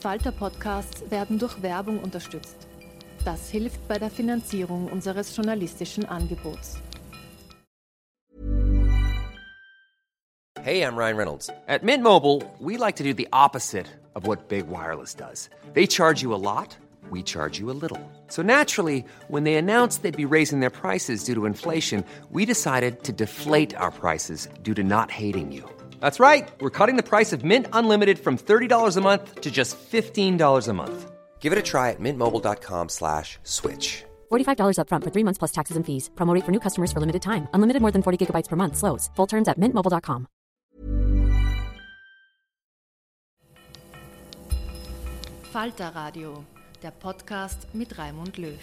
Falter-Podcasts werden durch Werbung unterstützt. Das hilft bei der Finanzierung unseres journalistischen Angebots. Hey, I'm Ryan Reynolds. At Mint Mobile, we like to do the opposite of what Big Wireless does. They charge you a lot, we charge you a little. So naturally, when they announced they'd be raising their prices due to inflation, we decided to deflate our prices due to not hating you. That's right. We're cutting the price of Mint Unlimited from $30 a month to just $15 a month. Give it a try at mintmobile.com/switch. $45 up front for 3 months plus taxes and fees. Promo rate for new customers for limited time. Unlimited more than 40 gigabytes per month. Slows full terms at mintmobile.com. Falter Radio, der Podcast mit Raimund Löw.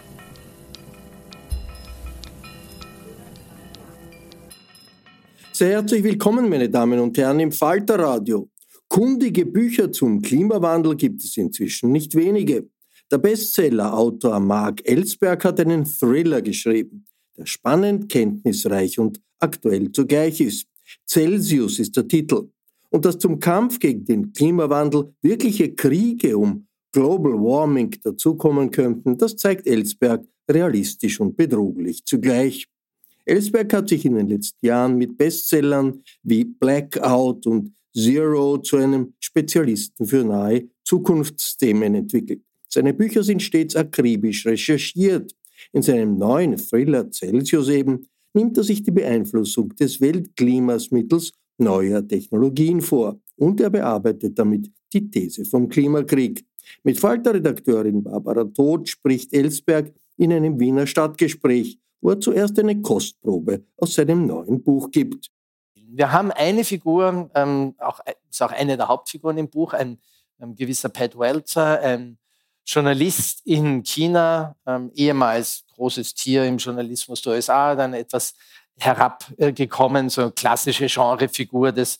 Sehr herzlich willkommen, meine Damen und Herren, im Falter Radio. Kundige Bücher zum Klimawandel gibt es inzwischen nicht wenige. Der Bestseller-Autor Mark Ellsberg hat einen Thriller geschrieben, der spannend, kenntnisreich und aktuell zugleich ist. Celsius ist der Titel. Und dass zum Kampf gegen den Klimawandel wirkliche Kriege um Global Warming dazukommen könnten, das zeigt Ellsberg realistisch und bedrohlich zugleich. Ellsberg hat sich in den letzten Jahren mit Bestsellern wie Blackout und Zero zu einem Spezialisten für nahe Zukunftsthemen entwickelt. Seine Bücher sind stets akribisch recherchiert. In seinem neuen Thriller Celsius eben nimmt er sich die Beeinflussung des Weltklimas mittels neuer Technologien vor und er bearbeitet damit die These vom Klimakrieg. Mit Falter-Redakteurin Barbara Todt spricht Ellsberg in einem Wiener Stadtgespräch, wo er zuerst eine Kostprobe aus seinem neuen Buch gibt. Wir haben eine Figur, ist auch eine der Hauptfiguren im Buch, ein gewisser Pat Welzer, ein Journalist in China, ehemals großes Tier im Journalismus der USA, dann etwas herabgekommen, so eine klassische Genrefigur des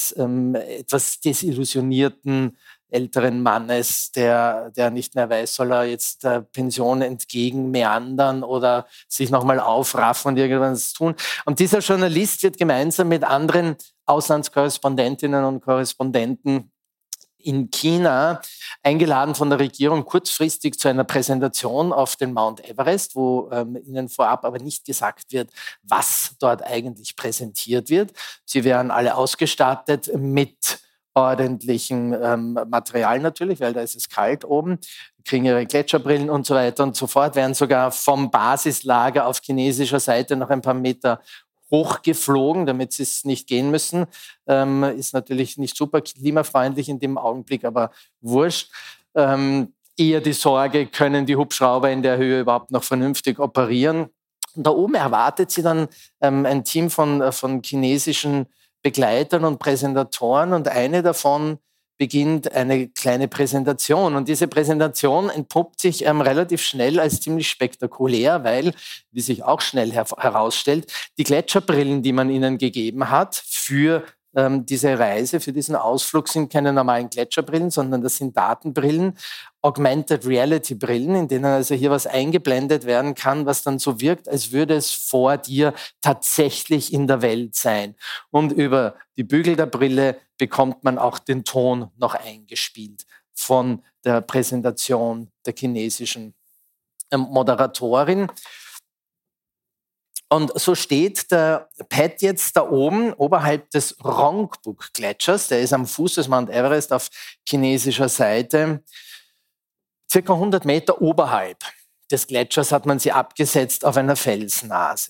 etwas desillusionierten älteren Mannes, der nicht mehr weiß, soll er jetzt der Pension entgegen meandern oder sich nochmal aufraffen und irgendwas tun. Und dieser Journalist wird gemeinsam mit anderen Auslandskorrespondentinnen und Korrespondenten in China eingeladen von der Regierung kurzfristig zu einer Präsentation auf den Mount Everest, wo ihnen vorab aber nicht gesagt wird, was dort eigentlich präsentiert wird. Sie werden alle ausgestattet mit ordentlichem Material natürlich, weil da ist es kalt oben, kriegen ihre Gletscherbrillen und so weiter und so fort, werden sogar vom Basislager auf chinesischer Seite noch ein paar Meter hochgeflogen, damit sie es nicht gehen müssen. Ist natürlich nicht super klimafreundlich in dem Augenblick, aber wurscht. Eher die Sorge, können die Hubschrauber in der Höhe überhaupt noch vernünftig operieren? Und da oben erwartet sie dann ein Team von chinesischen Begleitern und Präsentatoren und eine davon beginnt eine kleine Präsentation. Und diese Präsentation entpuppt sich relativ schnell als ziemlich spektakulär, weil, wie sich auch schnell herausstellt, die Gletscherbrillen, die man ihnen gegeben hat für diese Reise, für diesen Ausflug, sind keine normalen Gletscherbrillen, sondern das sind Datenbrillen, Augmented Reality Brillen, in denen also hier was eingeblendet werden kann, was dann so wirkt, als würde es vor dir tatsächlich in der Welt sein. Und über die Bügel der Brille bekommt man auch den Ton noch eingespielt von der Präsentation der chinesischen Moderatorin. Und so steht der Pat jetzt da oben, oberhalb des Rongbuk-Gletschers, der ist am Fuß des Mount Everest auf chinesischer Seite, circa 100 Meter oberhalb des Gletschers hat man sie abgesetzt auf einer Felsnase.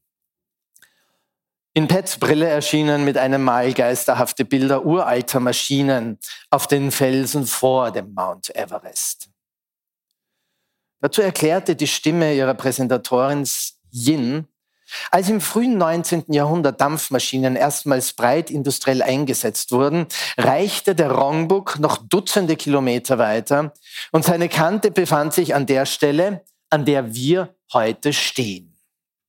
In Pats Brille erschienen mit einem Mal geisterhafte Bilder uralter Maschinen auf den Felsen vor dem Mount Everest. Dazu erklärte die Stimme ihrer Präsentatorin Yin, als im frühen 19. Jahrhundert Dampfmaschinen erstmals breit industriell eingesetzt wurden, reichte der Rongbuk noch Dutzende Kilometer weiter und seine Kante befand sich an der Stelle, an der wir heute stehen.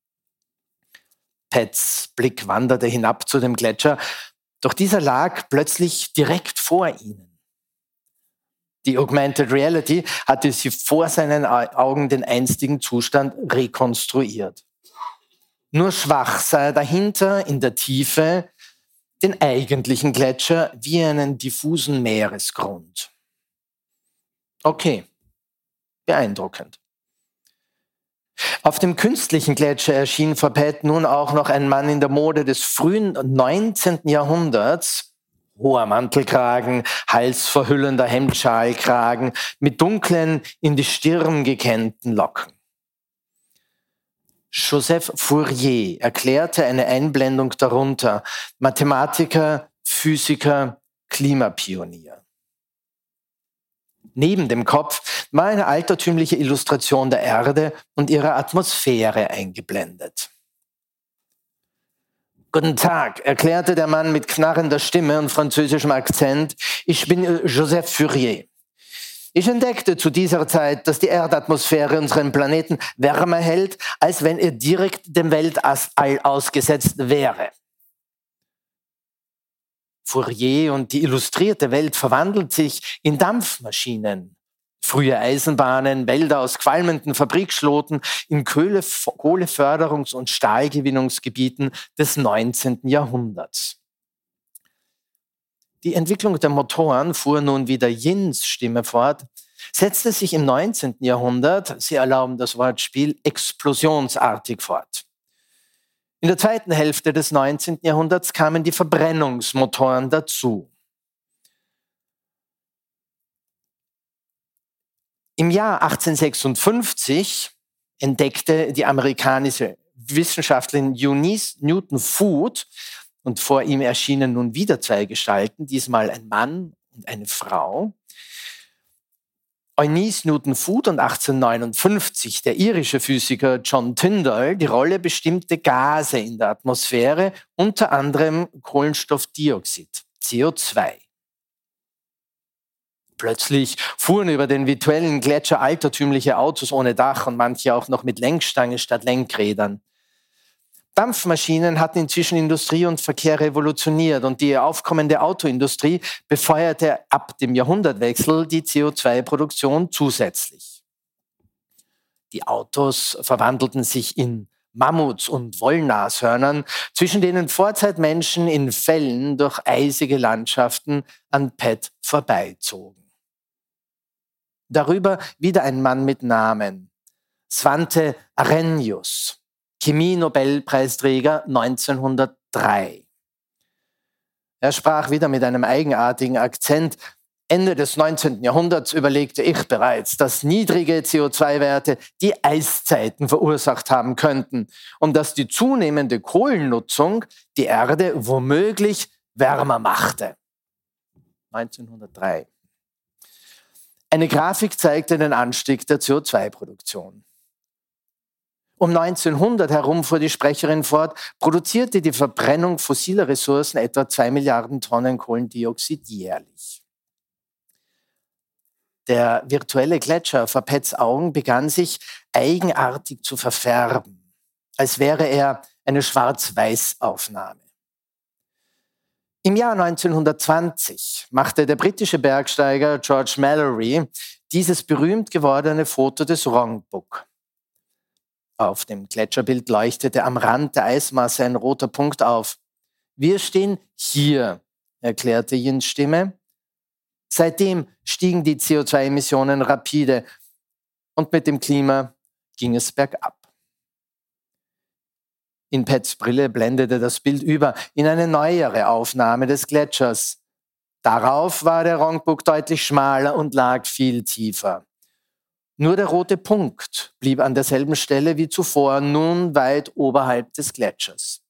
Pats Blick wanderte hinab zu dem Gletscher, doch dieser lag plötzlich direkt vor ihnen. Die Augmented Reality hatte sie vor seinen Augen den einstigen Zustand rekonstruiert. Nur schwach sah er dahinter in der Tiefe den eigentlichen Gletscher wie einen diffusen Meeresgrund. Okay, beeindruckend. Auf dem künstlichen Gletscher erschien vor Pett nun auch noch ein Mann in der Mode des frühen 19. Jahrhunderts. Hoher Mantelkragen, halsverhüllender Hemdschalkragen mit dunklen, in die Stirn gekämmten Locken. Joseph Fourier erklärte eine Einblendung darunter: Mathematiker, Physiker, Klimapionier. Neben dem Kopf war eine altertümliche Illustration der Erde und ihrer Atmosphäre eingeblendet. Guten Tag, erklärte der Mann mit knarrender Stimme und französischem Akzent. Ich bin Joseph Fourier. Ich entdeckte zu dieser Zeit, dass die Erdatmosphäre unseren Planeten wärmer hält, als wenn er direkt dem Weltall ausgesetzt wäre. Fourier und die illustrierte Welt verwandelt sich in Dampfmaschinen. Frühe Eisenbahnen, Wälder aus qualmenden Fabrikschloten in Kohleförderungs- und Stahlgewinnungsgebieten des 19. Jahrhunderts. Die Entwicklung der Motoren, fuhr nun wieder Jins Stimme fort, setzte sich im 19. Jahrhundert, Sie erlauben das Wortspiel, explosionsartig fort. In der zweiten Hälfte des 19. Jahrhunderts kamen die Verbrennungsmotoren dazu. Im Jahr 1856 entdeckte die amerikanische Wissenschaftlerin Eunice Newton Foot, und vor ihm erschienen nun wieder zwei Gestalten, diesmal ein Mann und eine Frau. Eunice Newton Foot und 1859 der irische Physiker John Tyndall die Rolle bestimmter Gase in der Atmosphäre, unter anderem Kohlenstoffdioxid, CO2. Plötzlich fuhren über den virtuellen Gletscher altertümliche Autos ohne Dach und manche auch noch mit Lenkstange statt Lenkrädern. Dampfmaschinen hatten inzwischen Industrie und Verkehr revolutioniert und die aufkommende Autoindustrie befeuerte ab dem Jahrhundertwechsel die CO2-Produktion zusätzlich. Die Autos verwandelten sich in Mammuts und Wollnashörnern, zwischen denen Vorzeitmenschen in Fällen durch eisige Landschaften an Pett vorbeizogen. Darüber wieder ein Mann mit Namen, Svante Arrhenius, Chemie-Nobelpreisträger 1903. Er sprach wieder mit einem eigenartigen Akzent. Ende des 19. Jahrhunderts überlegte ich bereits, dass niedrige CO2-Werte die Eiszeiten verursacht haben könnten und dass die zunehmende Kohlennutzung die Erde womöglich wärmer machte. 1903. Eine Grafik zeigte den Anstieg der CO2-Produktion. Um 1900 herum, fuhr die Sprecherin fort, produzierte die Verbrennung fossiler Ressourcen etwa 2 Milliarden Tonnen Kohlendioxid jährlich. Der virtuelle Gletscher vor Petts Augen begann sich eigenartig zu verfärben, als wäre er eine Schwarz-Weiß-Aufnahme. Im Jahr 1920 machte der britische Bergsteiger George Mallory dieses berühmt gewordene Foto des Rongbuk. Auf dem Gletscherbild leuchtete am Rand der Eismasse ein roter Punkt auf. Wir stehen hier, erklärte Jins Stimme. Seitdem stiegen die CO2-Emissionen rapide und mit dem Klima ging es bergab. In Petts Brille blendete das Bild über in eine neuere Aufnahme des Gletschers. Darauf war der Rongbuk deutlich schmaler und lag viel tiefer. Nur der rote Punkt blieb an derselben Stelle wie zuvor, nun weit oberhalb des Gletschers.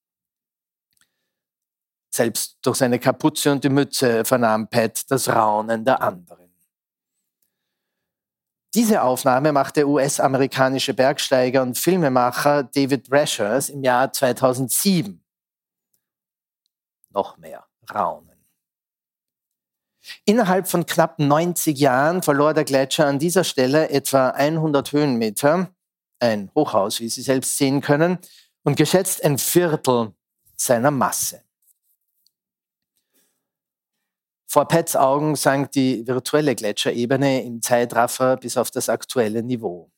Selbst durch seine Kapuze und die Mütze vernahm Pett das Raunen der anderen. Diese Aufnahme machte der US-amerikanische Bergsteiger und Filmemacher David Rashers im Jahr 2007. Noch mehr Raunen. Innerhalb von knapp 90 Jahren verlor der Gletscher an dieser Stelle etwa 100 Höhenmeter, ein Hochhaus, wie Sie selbst sehen können, und geschätzt ein Viertel seiner Masse. Vor Petts Augen sank die virtuelle Gletscherebene im Zeitraffer bis auf das aktuelle Niveau.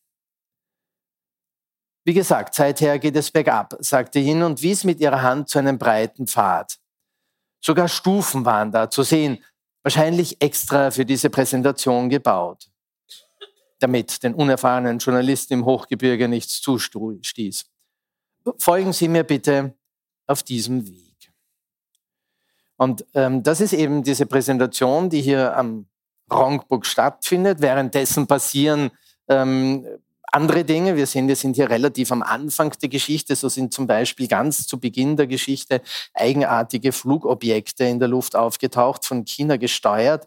Wie gesagt, seither geht es bergab, sagte Jin und wies mit ihrer Hand zu einem breiten Pfad. Sogar Stufen waren da zu sehen, wahrscheinlich extra für diese Präsentation gebaut. damit den unerfahrenen Journalisten im Hochgebirge nichts zustieß. Folgen Sie mir bitte auf diesem Weg. Und das ist eben diese Präsentation, die hier am Rongbuk stattfindet. Währenddessen passieren andere Dinge. Wir sehen, wir sind hier relativ am Anfang der Geschichte. So sind zum Beispiel ganz zu Beginn der Geschichte eigenartige Flugobjekte in der Luft aufgetaucht, von China gesteuert.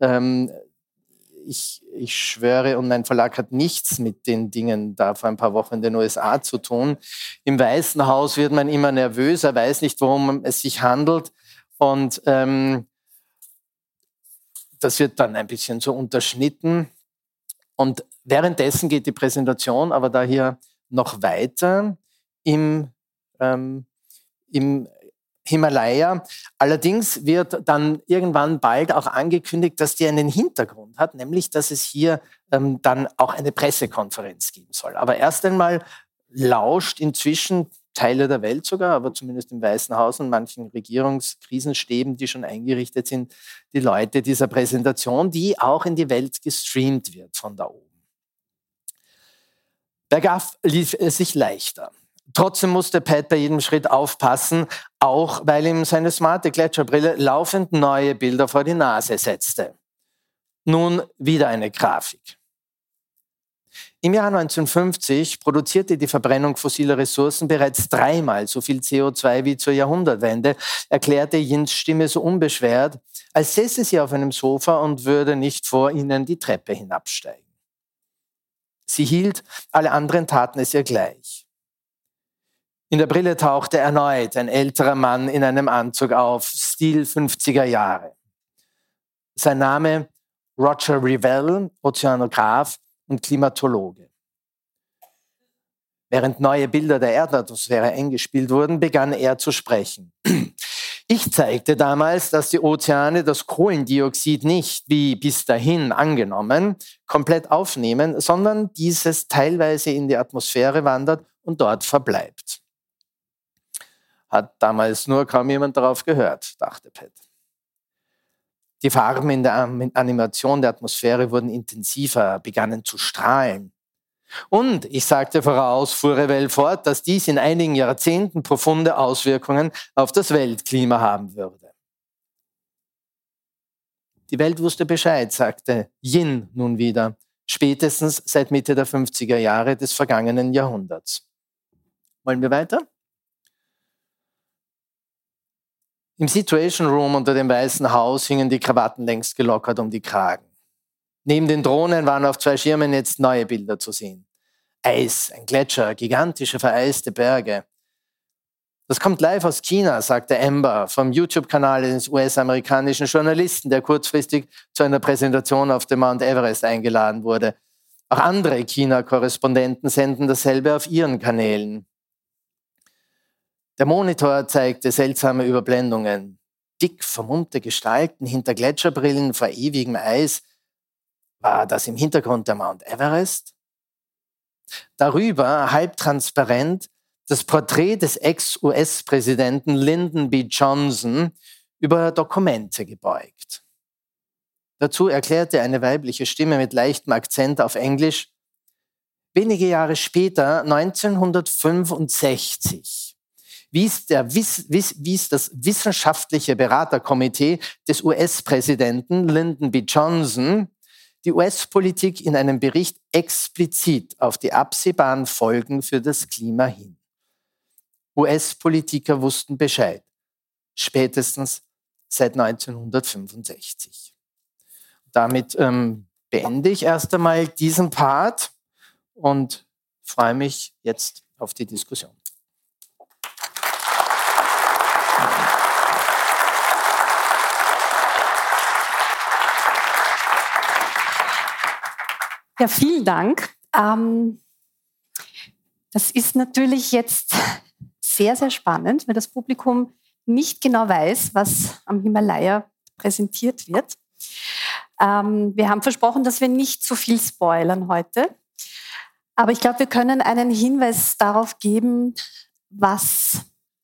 Ich schwöre, und mein Verlag hat nichts mit den Dingen da vor ein paar Wochen in den USA zu tun. Im Weißen Haus wird man immer nervöser, weiß nicht, worum es sich handelt. Und das wird dann ein bisschen so unterschnitten. Und währenddessen geht die Präsentation aber da hier noch weiter im Himalaya. Allerdings wird dann irgendwann bald auch angekündigt, dass die einen Hintergrund hat, nämlich dass es hier dann auch eine Pressekonferenz geben soll. Aber erst einmal lauscht inzwischen Teile der Welt sogar, aber zumindest im Weißen Haus und manchen Regierungskrisenstäben, die schon eingerichtet sind, die Leute dieser Präsentation, die auch in die Welt gestreamt wird von da oben. Bergauf lief es sich leichter. Trotzdem musste Pat bei jedem Schritt aufpassen, auch weil ihm seine smarte Gletscherbrille laufend neue Bilder vor die Nase setzte. Nun wieder eine Grafik. Im Jahr 1950 produzierte die Verbrennung fossiler Ressourcen bereits 3-mal so viel CO2 wie zur Jahrhundertwende, erklärte Jins Stimme so unbeschwert, als säße sie auf einem Sofa und würde nicht vor ihnen die Treppe hinabsteigen. Sie hielt, alle anderen taten es ihr gleich. In der Brille tauchte erneut ein älterer Mann in einem Anzug auf, Stil 50er Jahre. Sein Name Roger Revelle, Ozeanograph und Klimatologe. Während neue Bilder der Erdatmosphäre eingespielt wurden, begann er zu sprechen. Ich zeigte damals, dass die Ozeane das Kohlendioxid nicht, wie bis dahin angenommen, komplett aufnehmen, sondern dieses teilweise in die Atmosphäre wandert und dort verbleibt. Hat damals nur kaum jemand darauf gehört, dachte Pat. Die Farben in der Animation der Atmosphäre wurden intensiver, begannen zu strahlen. Und ich sagte voraus, fuhr Revelle fort, dass dies in einigen Jahrzehnten profunde Auswirkungen auf das Weltklima haben würde. Die Welt wusste Bescheid, sagte Yin nun wieder, spätestens seit Mitte der 50er Jahre des vergangenen Jahrhunderts. Wollen wir weiter? Im Situation Room unter dem Weißen Haus hingen die Krawatten längst gelockert um die Kragen. Neben den Drohnen waren auf 2 Schirmen jetzt neue Bilder zu sehen. Eis, ein Gletscher, gigantische vereiste Berge. Das kommt live aus China, sagte Amber vom YouTube-Kanal eines US-amerikanischen Journalisten, der kurzfristig zu einer Präsentation auf dem Mount Everest eingeladen wurde. Auch andere China-Korrespondenten senden dasselbe auf ihren Kanälen. Der Monitor zeigte seltsame Überblendungen. Dick vermummte Gestalten hinter Gletscherbrillen vor ewigem Eis. War das im Hintergrund der Mount Everest? Darüber, halbtransparent, das Porträt des Ex-US-Präsidenten Lyndon B. Johnson über Dokumente gebeugt. Dazu erklärte eine weibliche Stimme mit leichtem Akzent auf Englisch: Wenige Jahre später, 1965, wies das wissenschaftliche Beraterkomitee des US-Präsidenten Lyndon B. Johnson die US-Politik in einem Bericht explizit auf die absehbaren Folgen für das Klima hin. US-Politiker wussten Bescheid, spätestens seit 1965. Damit beende ich erst einmal diesen Part und freue mich jetzt auf die Diskussion. Ja, vielen Dank. Das ist natürlich jetzt sehr, sehr spannend, weil das Publikum nicht genau weiß, was am Himalaya präsentiert wird. Wir haben versprochen, dass wir nicht zu viel spoilern heute. Aber ich glaube, wir können einen Hinweis darauf geben, was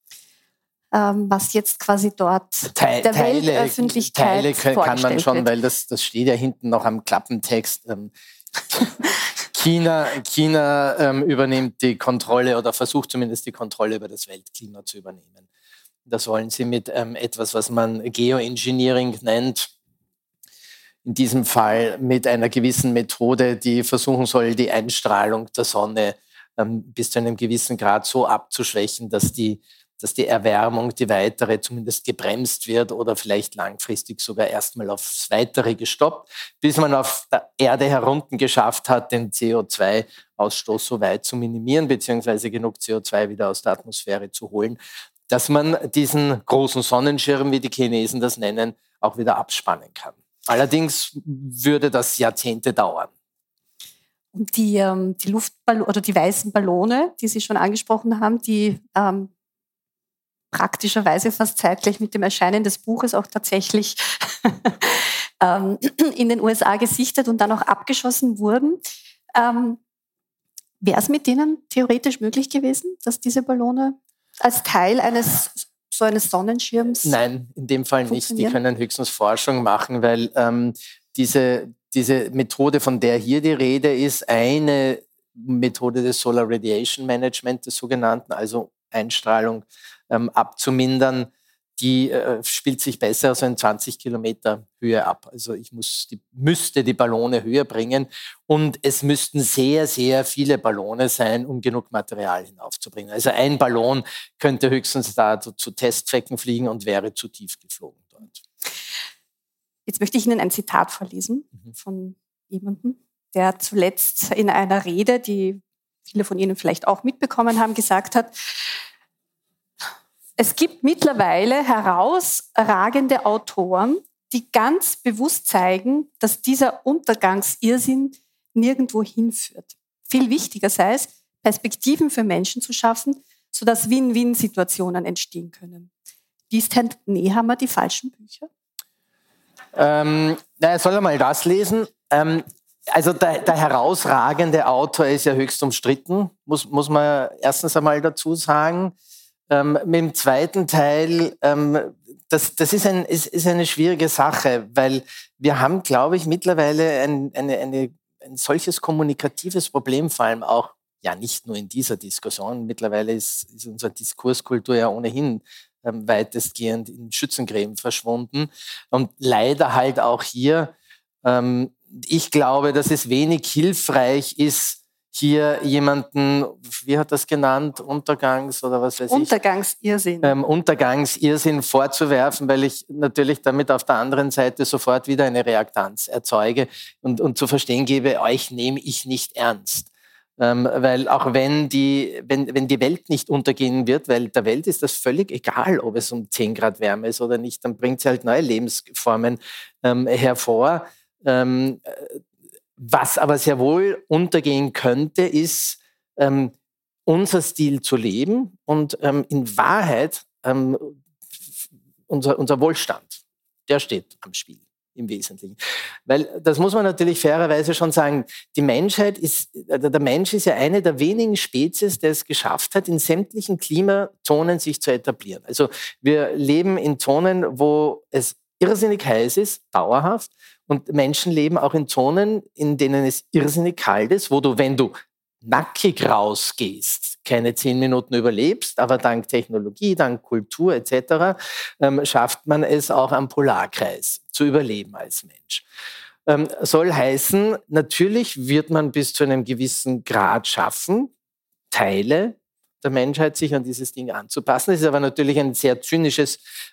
jetzt quasi dort der Weltöffentlichkeit Teile kann man schon, wird. weil das steht ja hinten noch am Klappentext. China übernimmt die Kontrolle oder versucht zumindest die Kontrolle über das Weltklima zu übernehmen. Das wollen sie mit etwas, was man Geoengineering nennt. In diesem Fall mit einer gewissen Methode, die versuchen soll, die Einstrahlung der Sonne bis zu einem gewissen Grad so abzuschwächen, dass die Erwärmung, die weitere, zumindest gebremst wird oder vielleicht langfristig sogar erstmal aufs Weitere gestoppt, bis man auf der Erde herunten geschafft hat, den CO2-Ausstoß so weit zu minimieren, beziehungsweise genug CO2 wieder aus der Atmosphäre zu holen, dass man diesen großen Sonnenschirm, wie die Chinesen das nennen, auch wieder abspannen kann. Allerdings würde das Jahrzehnte dauern. Und die Luftballone oder die weißen Ballone, die Sie schon angesprochen haben, die praktischerweise fast zeitgleich mit dem Erscheinen des Buches auch tatsächlich in den USA gesichtet und dann auch abgeschossen wurden. Wäre es mit denen theoretisch möglich gewesen, dass diese Ballone als Teil eines Sonnenschirms? Nein, in dem Fall nicht. Die können höchstens Forschung machen, weil diese Methode, von der hier die Rede ist, eine Methode des Solar Radiation Management, des sogenannten, also Einstrahlung abzumindern, die spielt sich besser als in 20 Kilometer Höhe ab. Also ich müsste die Ballone höher bringen und es müssten sehr, sehr viele Ballone sein, um genug Material hinaufzubringen. Also ein Ballon könnte höchstens da zu Testzwecken fliegen und wäre zu tief geflogen dort. Jetzt möchte ich Ihnen ein Zitat vorlesen von jemandem, der zuletzt in einer Rede, die viele von Ihnen vielleicht auch mitbekommen haben, gesagt hat: Es gibt mittlerweile herausragende Autoren, die ganz bewusst zeigen, dass dieser Untergangsirrsinn nirgendwo hinführt. Viel wichtiger sei es, Perspektiven für Menschen zu schaffen, sodass Win-Win-Situationen entstehen können. Liest Herr Nehammer die falschen Bücher? Er soll einmal das lesen. Also der herausragende Autor ist ja höchst umstritten, muss man erstens einmal dazu sagen. Mit dem zweiten Teil, das ist eine schwierige Sache, weil wir haben, glaube ich, mittlerweile ein solches kommunikatives Problem, vor allem auch, ja nicht nur in dieser Diskussion, mittlerweile ist unsere Diskurskultur ja ohnehin weitestgehend in Schützengräben verschwunden und leider halt auch hier. Ich glaube, dass es wenig hilfreich ist, hier jemanden, wie hat das genannt, Untergangsirrsinn vorzuwerfen, weil ich natürlich damit auf der anderen Seite sofort wieder eine Reaktanz erzeuge und zu verstehen gebe, euch nehme ich nicht ernst. Weil auch wenn die Welt nicht untergehen wird, weil der Welt ist das völlig egal, ob es um 10 Grad Wärme ist oder nicht, dann bringt sie halt neue Lebensformen hervor. Was aber sehr wohl untergehen könnte, ist unser Stil zu leben und in Wahrheit unser Wohlstand, der steht am Spiel im Wesentlichen. Weil, das muss man natürlich fairerweise schon sagen, der Mensch ist ja eine der wenigen Spezies, der es geschafft hat, in sämtlichen Klimazonen sich zu etablieren. Also wir leben in Zonen, wo es irrsinnig heiß ist, dauerhaft, und Menschen leben auch in Zonen, in denen es irrsinnig kalt ist, wo du, wenn du nackig rausgehst, keine 10 Minuten überlebst, aber dank Technologie, dank Kultur etc. Schafft man es auch am Polarkreis zu überleben als Mensch. Soll heißen, natürlich wird man bis zu einem gewissen Grad schaffen, Teile der Menschheit sich an dieses Ding anzupassen. Das ist aber natürlich ein sehr zynischer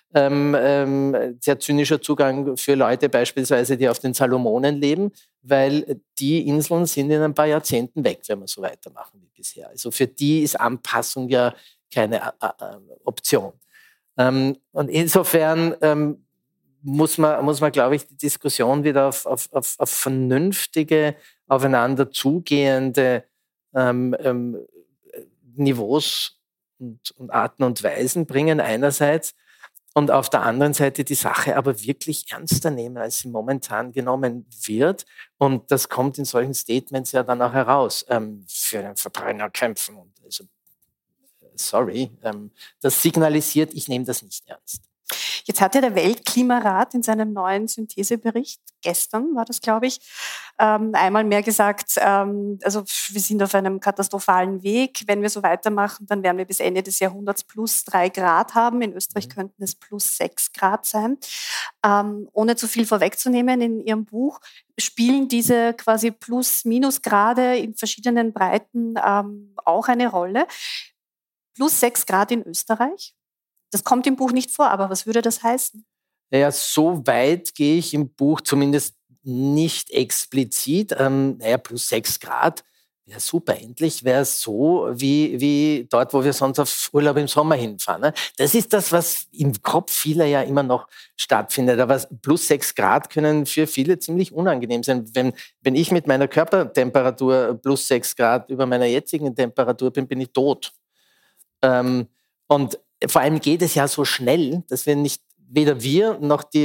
Zugang für Leute beispielsweise, die auf den Salomonen leben, weil die Inseln sind in ein paar Jahrzehnten weg, wenn wir so weitermachen wie bisher. Also für die ist Anpassung ja keine Option. Und insofern muss man, glaube ich, die Diskussion wieder auf vernünftige, aufeinander zugehende Niveaus und Arten und Weisen bringen einerseits und auf der anderen Seite die Sache aber wirklich ernster nehmen, als sie momentan genommen wird. Und das kommt in solchen Statements ja dann auch heraus. Für den Verbrenner kämpfen. Und also, sorry, das signalisiert, ich nehme das nicht ernst. Jetzt hat ja der Weltklimarat in seinem neuen Synthesebericht, gestern war das, glaube ich, einmal mehr gesagt, also wir sind auf einem katastrophalen Weg. Wenn wir so weitermachen, dann werden wir bis Ende des Jahrhunderts plus 3 Grad haben. In Österreich könnten es plus 6 Grad sein. Ohne zu viel vorwegzunehmen, in Ihrem Buch spielen diese quasi Plus-Minus-Grade in verschiedenen Breiten auch eine Rolle. Plus 6 Grad in Österreich. Das kommt im Buch nicht vor, aber was würde das heißen? Naja, so weit gehe ich im Buch zumindest nicht explizit. Plus 6 Grad wäre super. Endlich wäre es so wie dort, wo wir sonst auf Urlaub im Sommer hinfahren. Ne? Das ist das, was im Kopf vieler ja immer noch stattfindet. Aber plus 6 Grad können für viele ziemlich unangenehm sein. Wenn ich mit meiner Körpertemperatur plus 6 Grad über meiner jetzigen Temperatur bin ich tot. Und vor allem geht es ja so schnell, dass weder wir noch die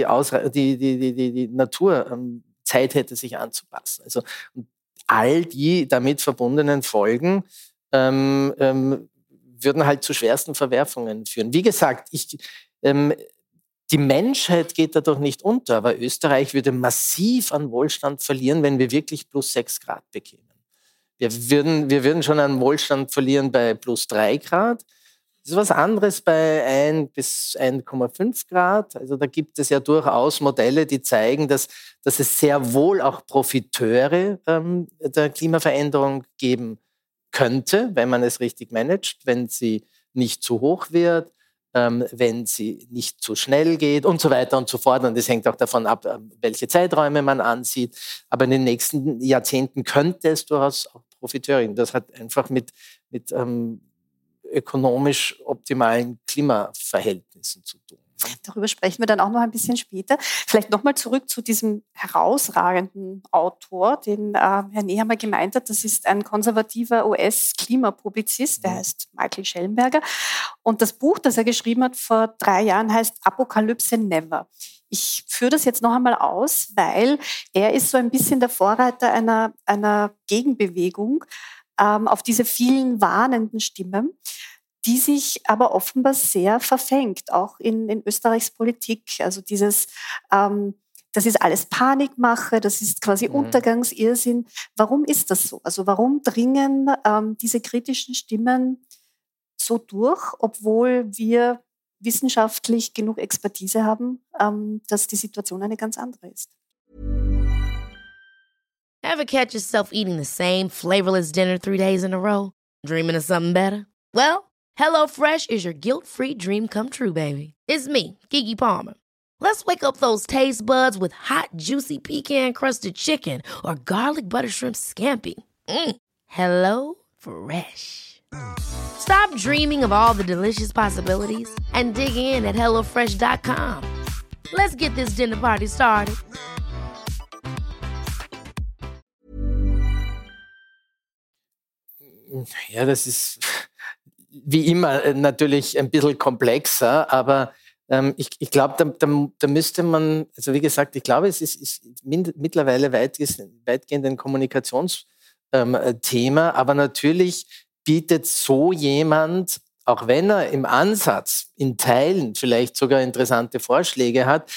Natur Zeit hätte, sich anzupassen. Also all die damit verbundenen Folgen würden halt zu schwersten Verwerfungen führen. Wie gesagt, die Menschheit geht dadurch nicht unter, aber Österreich würde massiv an Wohlstand verlieren, wenn wir wirklich plus 6 Grad bekämen. Wir würden schon an Wohlstand verlieren bei plus 3 Grad. Das ist was anderes bei 1 bis 1,5 Grad. Also da gibt es ja durchaus Modelle, die zeigen, dass es sehr wohl auch Profiteure der Klimaveränderung geben könnte, wenn man es richtig managt, wenn sie nicht zu hoch wird, wenn sie nicht zu schnell geht und so weiter und so fort. Und das hängt auch davon ab, welche Zeiträume man ansieht. Aber in den nächsten Jahrzehnten könnte es durchaus auch Profiteure geben. Das hat einfach mit ökonomisch optimalen Klimaverhältnissen zu tun. Darüber sprechen wir dann auch noch ein bisschen später. Vielleicht nochmal zurück zu diesem herausragenden Autor, den Herr Nehammer gemeint hat. Das ist ein konservativer US-Klimapublizist, der heißt Michael Schellenberger. Und das Buch, das er geschrieben hat vor 3 Jahren, heißt Apokalypse Never. Ich führe das jetzt noch einmal aus, weil er ist so ein bisschen der Vorreiter einer Gegenbewegung auf diese vielen warnenden Stimmen, die sich aber offenbar sehr verfängt, auch in Österreichs Politik. Also dieses, das ist alles Panikmache, das ist quasi Untergangsirrsinn. Warum ist das so? Also warum dringen diese kritischen Stimmen so durch, obwohl wir wissenschaftlich genug Expertise haben, dass die Situation eine ganz andere ist? Ever catch yourself eating the same flavorless dinner 3 days in a row? Dreaming of something better? Well, HelloFresh is your guilt-free dream come true, baby. It's me, Keke Palmer. Let's wake up those taste buds with hot, juicy pecan-crusted chicken or garlic butter shrimp scampi. Hello Fresh. Stop dreaming of all the delicious possibilities and dig in at HelloFresh.com. Let's get this dinner party started. Ja, das ist wie immer natürlich ein bisschen komplexer, aber ich glaube, da müsste man, also wie gesagt, ich glaube, es ist mittlerweile weitgehend ein Kommunikationsthema, aber natürlich bietet so jemand, auch wenn er im Ansatz in Teilen vielleicht sogar interessante Vorschläge hat,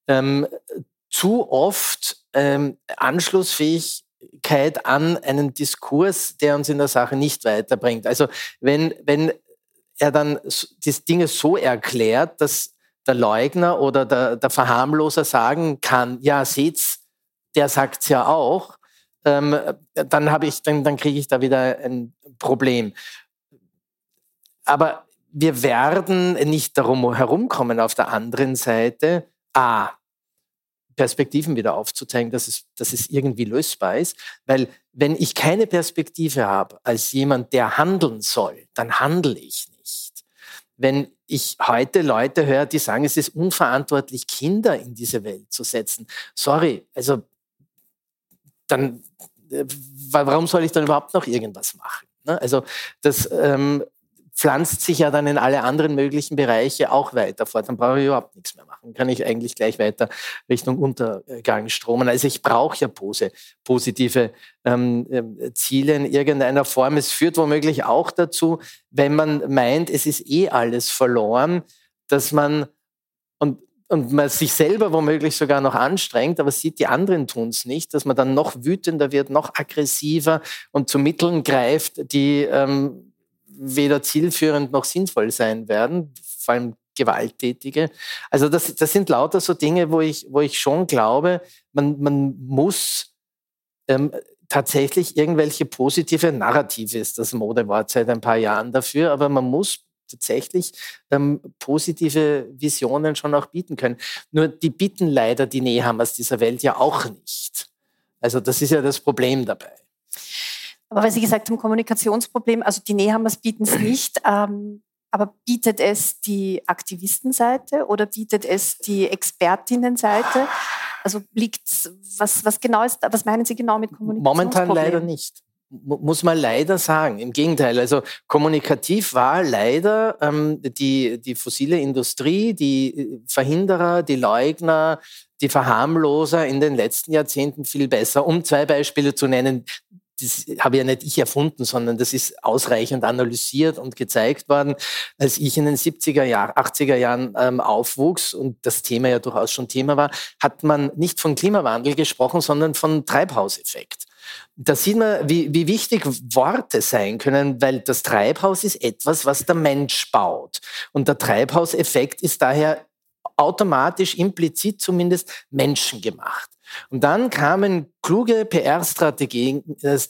zu oft Anschlussfähigkeit an einen Diskurs, der uns in der Sache nicht weiterbringt. Also wenn er dann die Dinge so erklärt, dass der Leugner oder der Verharmloser sagen kann, ja, seht's, der sagt's ja auch, dann kriege ich da wieder ein Problem. Aber wir werden nicht darum herumkommen, auf der anderen Seite Perspektiven wieder aufzuzeigen, dass es irgendwie lösbar ist. Weil wenn ich keine Perspektive habe als jemand, der handeln soll, dann handle ich nicht. Wenn ich heute Leute höre, die sagen, es ist unverantwortlich, Kinder in diese Welt zu setzen. Sorry, also dann, warum soll ich dann überhaupt noch irgendwas machen? Ne? Also das pflanzt sich ja dann in alle anderen möglichen Bereiche auch weiter fort. Dann brauche ich überhaupt nichts mehr machen. Kann ich eigentlich gleich weiter Richtung Untergang stromen. Also ich brauche ja positive Ziele in irgendeiner Form. Es führt womöglich auch dazu, wenn man meint, es ist alles verloren, dass man, und man sich selber womöglich sogar noch anstrengt, aber sieht, die anderen tun es nicht, dass man dann noch wütender wird, noch aggressiver und zu Mitteln greift, die weder zielführend noch sinnvoll sein werden, vor allem gewalttätige. Also das sind lauter so Dinge, wo ich schon glaube, man muss tatsächlich irgendwelche positive Narrative, ist das Modewort seit ein paar Jahren dafür, aber man muss tatsächlich positive Visionen schon auch bieten können. Nur die bieten leider die Nehammers dieser Welt ja auch nicht. Also das ist ja das Problem dabei. Aber weil Sie gesagt haben, Kommunikationsproblem, also die Nehammers bieten es nicht, aber bietet es die Aktivistenseite oder bietet es die Expertinnenseite? Also was meinen Sie genau mit Kommunikationsproblem? Momentan leider nicht. Muss man leider sagen. Im Gegenteil, also kommunikativ war leider die fossile Industrie, die Verhinderer, die Leugner, die Verharmloser in den letzten Jahrzehnten viel besser. Um 2 Beispiele zu nennen, das habe ja nicht ich erfunden, sondern das ist ausreichend analysiert und gezeigt worden. Als ich in den 80er Jahren aufwuchs und das Thema ja durchaus schon Thema war, hat man nicht von Klimawandel gesprochen, sondern von Treibhauseffekt. Da sieht man, wie wichtig Worte sein können, weil das Treibhaus ist etwas, was der Mensch baut. Und der Treibhauseffekt ist daher automatisch, implizit zumindest, menschengemacht. Und dann kamen kluge PR-Strategien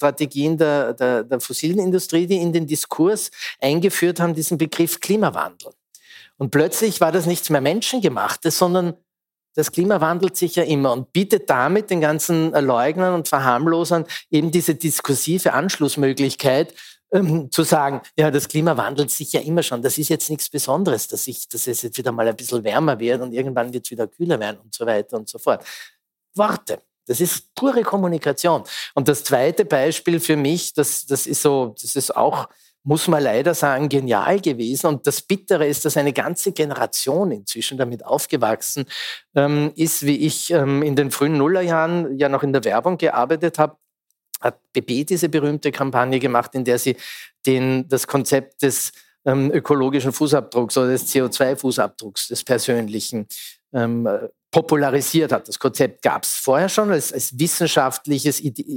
der fossilen Industrie, die in den Diskurs eingeführt haben, diesen Begriff Klimawandel. Und plötzlich war das nichts mehr Menschengemachtes, sondern das Klima wandelt sich ja immer und bietet damit den ganzen Leugnern und Verharmlosern eben diese diskursive Anschlussmöglichkeit, zu sagen, ja, das Klima wandelt sich ja immer schon. Das ist jetzt nichts Besonderes, dass es jetzt wieder mal ein bisschen wärmer wird und irgendwann wird es wieder kühler werden und so weiter und so fort. Worte. Das ist pure Kommunikation. Und das zweite Beispiel für mich, das ist auch, muss man leider sagen, genial gewesen. Und das Bittere ist, dass eine ganze Generation inzwischen damit aufgewachsen ist, wie ich in den frühen Nullerjahren ja noch in der Werbung gearbeitet habe, hat BP diese berühmte Kampagne gemacht, in der sie das Konzept des ökologischen Fußabdrucks oder des CO2-Fußabdrucks, des persönlichen, popularisiert hat. Das Konzept gab es vorher schon als wissenschaftliche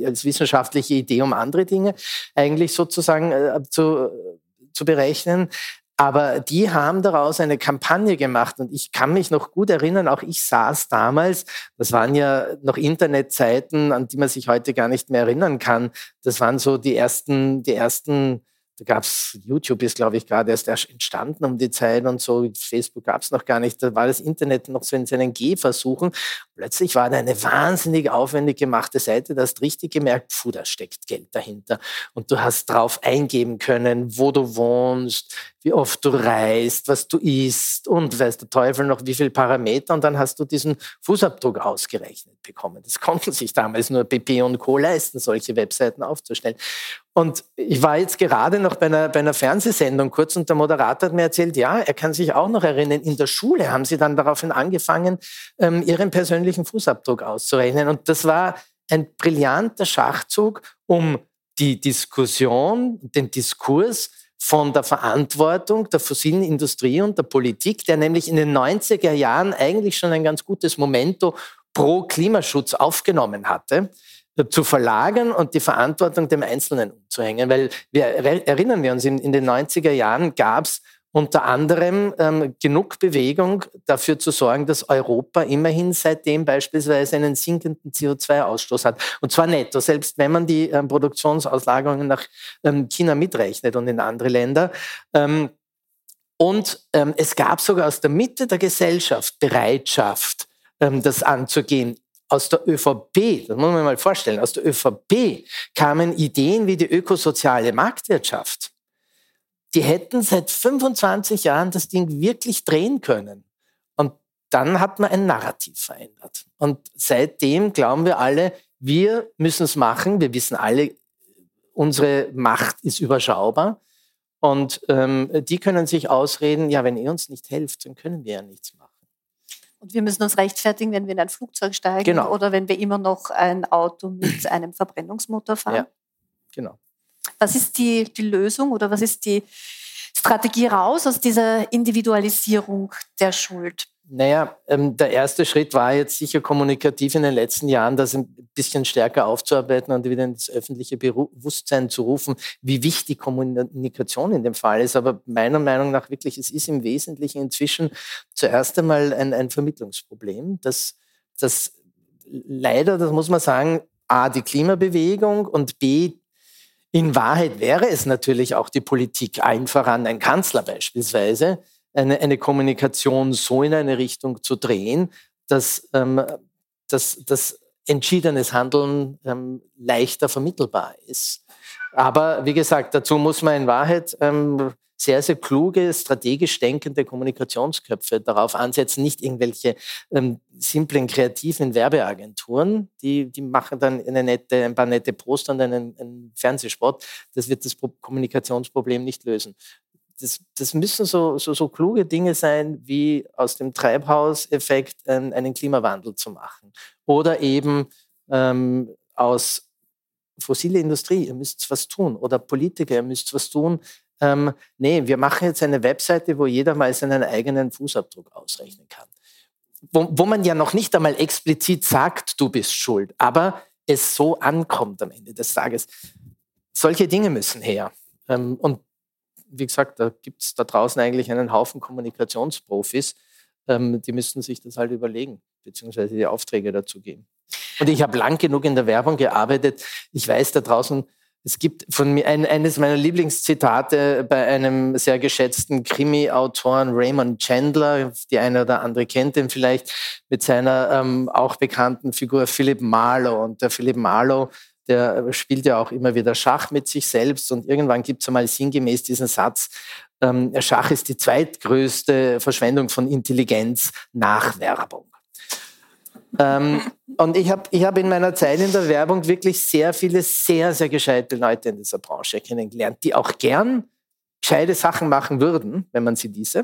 Idee, um andere Dinge eigentlich sozusagen zu berechnen. Aber die haben daraus eine Kampagne gemacht und ich kann mich noch gut erinnern, auch ich saß damals, das waren ja noch Internetzeiten, an die man sich heute gar nicht mehr erinnern kann. Das waren so die ersten, da gab es, YouTube ist, glaube ich, gerade erst entstanden um die Zeit und so, Facebook gab es noch gar nicht, da war das Internet noch so in seinen Gehversuchen. Plötzlich war da eine wahnsinnig aufwendig gemachte Seite, da hast du richtig gemerkt, da steckt Geld dahinter. Und du hast drauf eingeben können, wo du wohnst, wie oft du reist, was du isst und weiß der Teufel noch wie viele Parameter und dann hast du diesen Fußabdruck ausgerechnet bekommen. Das konnten sich damals nur BP und Co. leisten, solche Webseiten aufzustellen. Und ich war jetzt gerade noch bei einer Fernsehsendung kurz und der Moderator hat mir erzählt, ja, er kann sich auch noch erinnern, in der Schule haben sie dann daraufhin angefangen, ihren persönlichen Fußabdruck auszurechnen. Und das war ein brillanter Schachzug, um die Diskussion, den Diskurs von der Verantwortung der fossilen Industrie und der Politik, der nämlich in den 90er Jahren eigentlich schon ein ganz gutes Momento pro Klimaschutz aufgenommen hatte, zu verlagern und die Verantwortung dem Einzelnen umzuhängen. Weil erinnern wir uns, in den 90er Jahren gab es unter anderem genug Bewegung dafür zu sorgen, dass Europa immerhin seitdem beispielsweise einen sinkenden CO2-Ausstoß hat. Und zwar netto, selbst wenn man die Produktionsauslagerungen nach China mitrechnet und in andere Länder. Es gab sogar aus der Mitte der Gesellschaft Bereitschaft, das anzugehen. Aus der ÖVP, das muss man mal vorstellen, aus der ÖVP kamen Ideen wie die ökosoziale Marktwirtschaft. Die hätten seit 25 Jahren das Ding wirklich drehen können. Und dann hat man ein Narrativ verändert. Und seitdem glauben wir alle, wir müssen es machen. Wir wissen alle, unsere Macht ist überschaubar. Und die können sich ausreden, ja, wenn ihr uns nicht helft, dann können wir ja nichts machen. Und wir müssen uns rechtfertigen, wenn wir in ein Flugzeug steigen genau. Oder wenn wir immer noch ein Auto mit einem Verbrennungsmotor fahren. Ja, genau. Was ist die Lösung oder was ist die Strategie raus aus dieser Individualisierung der Schuld? Naja, der erste Schritt war jetzt sicher kommunikativ in den letzten Jahren, das ein bisschen stärker aufzuarbeiten und wieder ins öffentliche Bewusstsein zu rufen, wie wichtig Kommunikation in dem Fall ist. Aber meiner Meinung nach wirklich, es ist im Wesentlichen inzwischen zuerst einmal ein Vermittlungsproblem, das leider, das muss man sagen, A, die Klimabewegung und B, in Wahrheit wäre es natürlich auch die Politik, allen voran ein Kanzler beispielsweise, eine Kommunikation so in eine Richtung zu drehen, dass das entschiedenes Handeln leichter vermittelbar ist. Aber wie gesagt, dazu muss man in Wahrheit sehr, sehr kluge, strategisch denkende Kommunikationsköpfe darauf ansetzen, nicht irgendwelche simplen, kreativen Werbeagenturen, die machen dann ein paar nette Poster und einen Fernsehspot. Das wird das Kommunikationsproblem nicht lösen. Das müssen so kluge Dinge sein, wie aus dem Treibhauseffekt einen Klimawandel zu machen. Oder eben aus fossile Industrie, ihr müsst was tun. Oder Politiker, ihr müsst was tun. Nee, wir machen jetzt eine Webseite, wo jeder mal seinen eigenen Fußabdruck ausrechnen kann. Wo man ja noch nicht einmal explizit sagt, du bist schuld, aber es so ankommt am Ende des Tages. Solche Dinge müssen her. Und wie gesagt, da gibt es da draußen eigentlich einen Haufen Kommunikationsprofis, die müssten sich das halt überlegen, beziehungsweise die Aufträge dazu geben. Und ich habe lang genug in der Werbung gearbeitet. Ich weiß da draußen, es gibt von mir eines meiner Lieblingszitate bei einem sehr geschätzten Krimi-Autoren, Raymond Chandler, die eine oder andere kennt ihn vielleicht, mit seiner auch bekannten Figur Philip Marlowe. Und der Philip Marlowe, der spielt ja auch immer wieder Schach mit sich selbst und irgendwann gibt es einmal sinngemäß diesen Satz, Schach ist die zweitgrößte Verschwendung von Intelligenz nach Werbung. Und ich hab in meiner Zeit in der Werbung wirklich sehr viele sehr, sehr gescheite Leute in dieser Branche kennengelernt, die auch gern gescheite Sachen machen würden, wenn man sie ließe.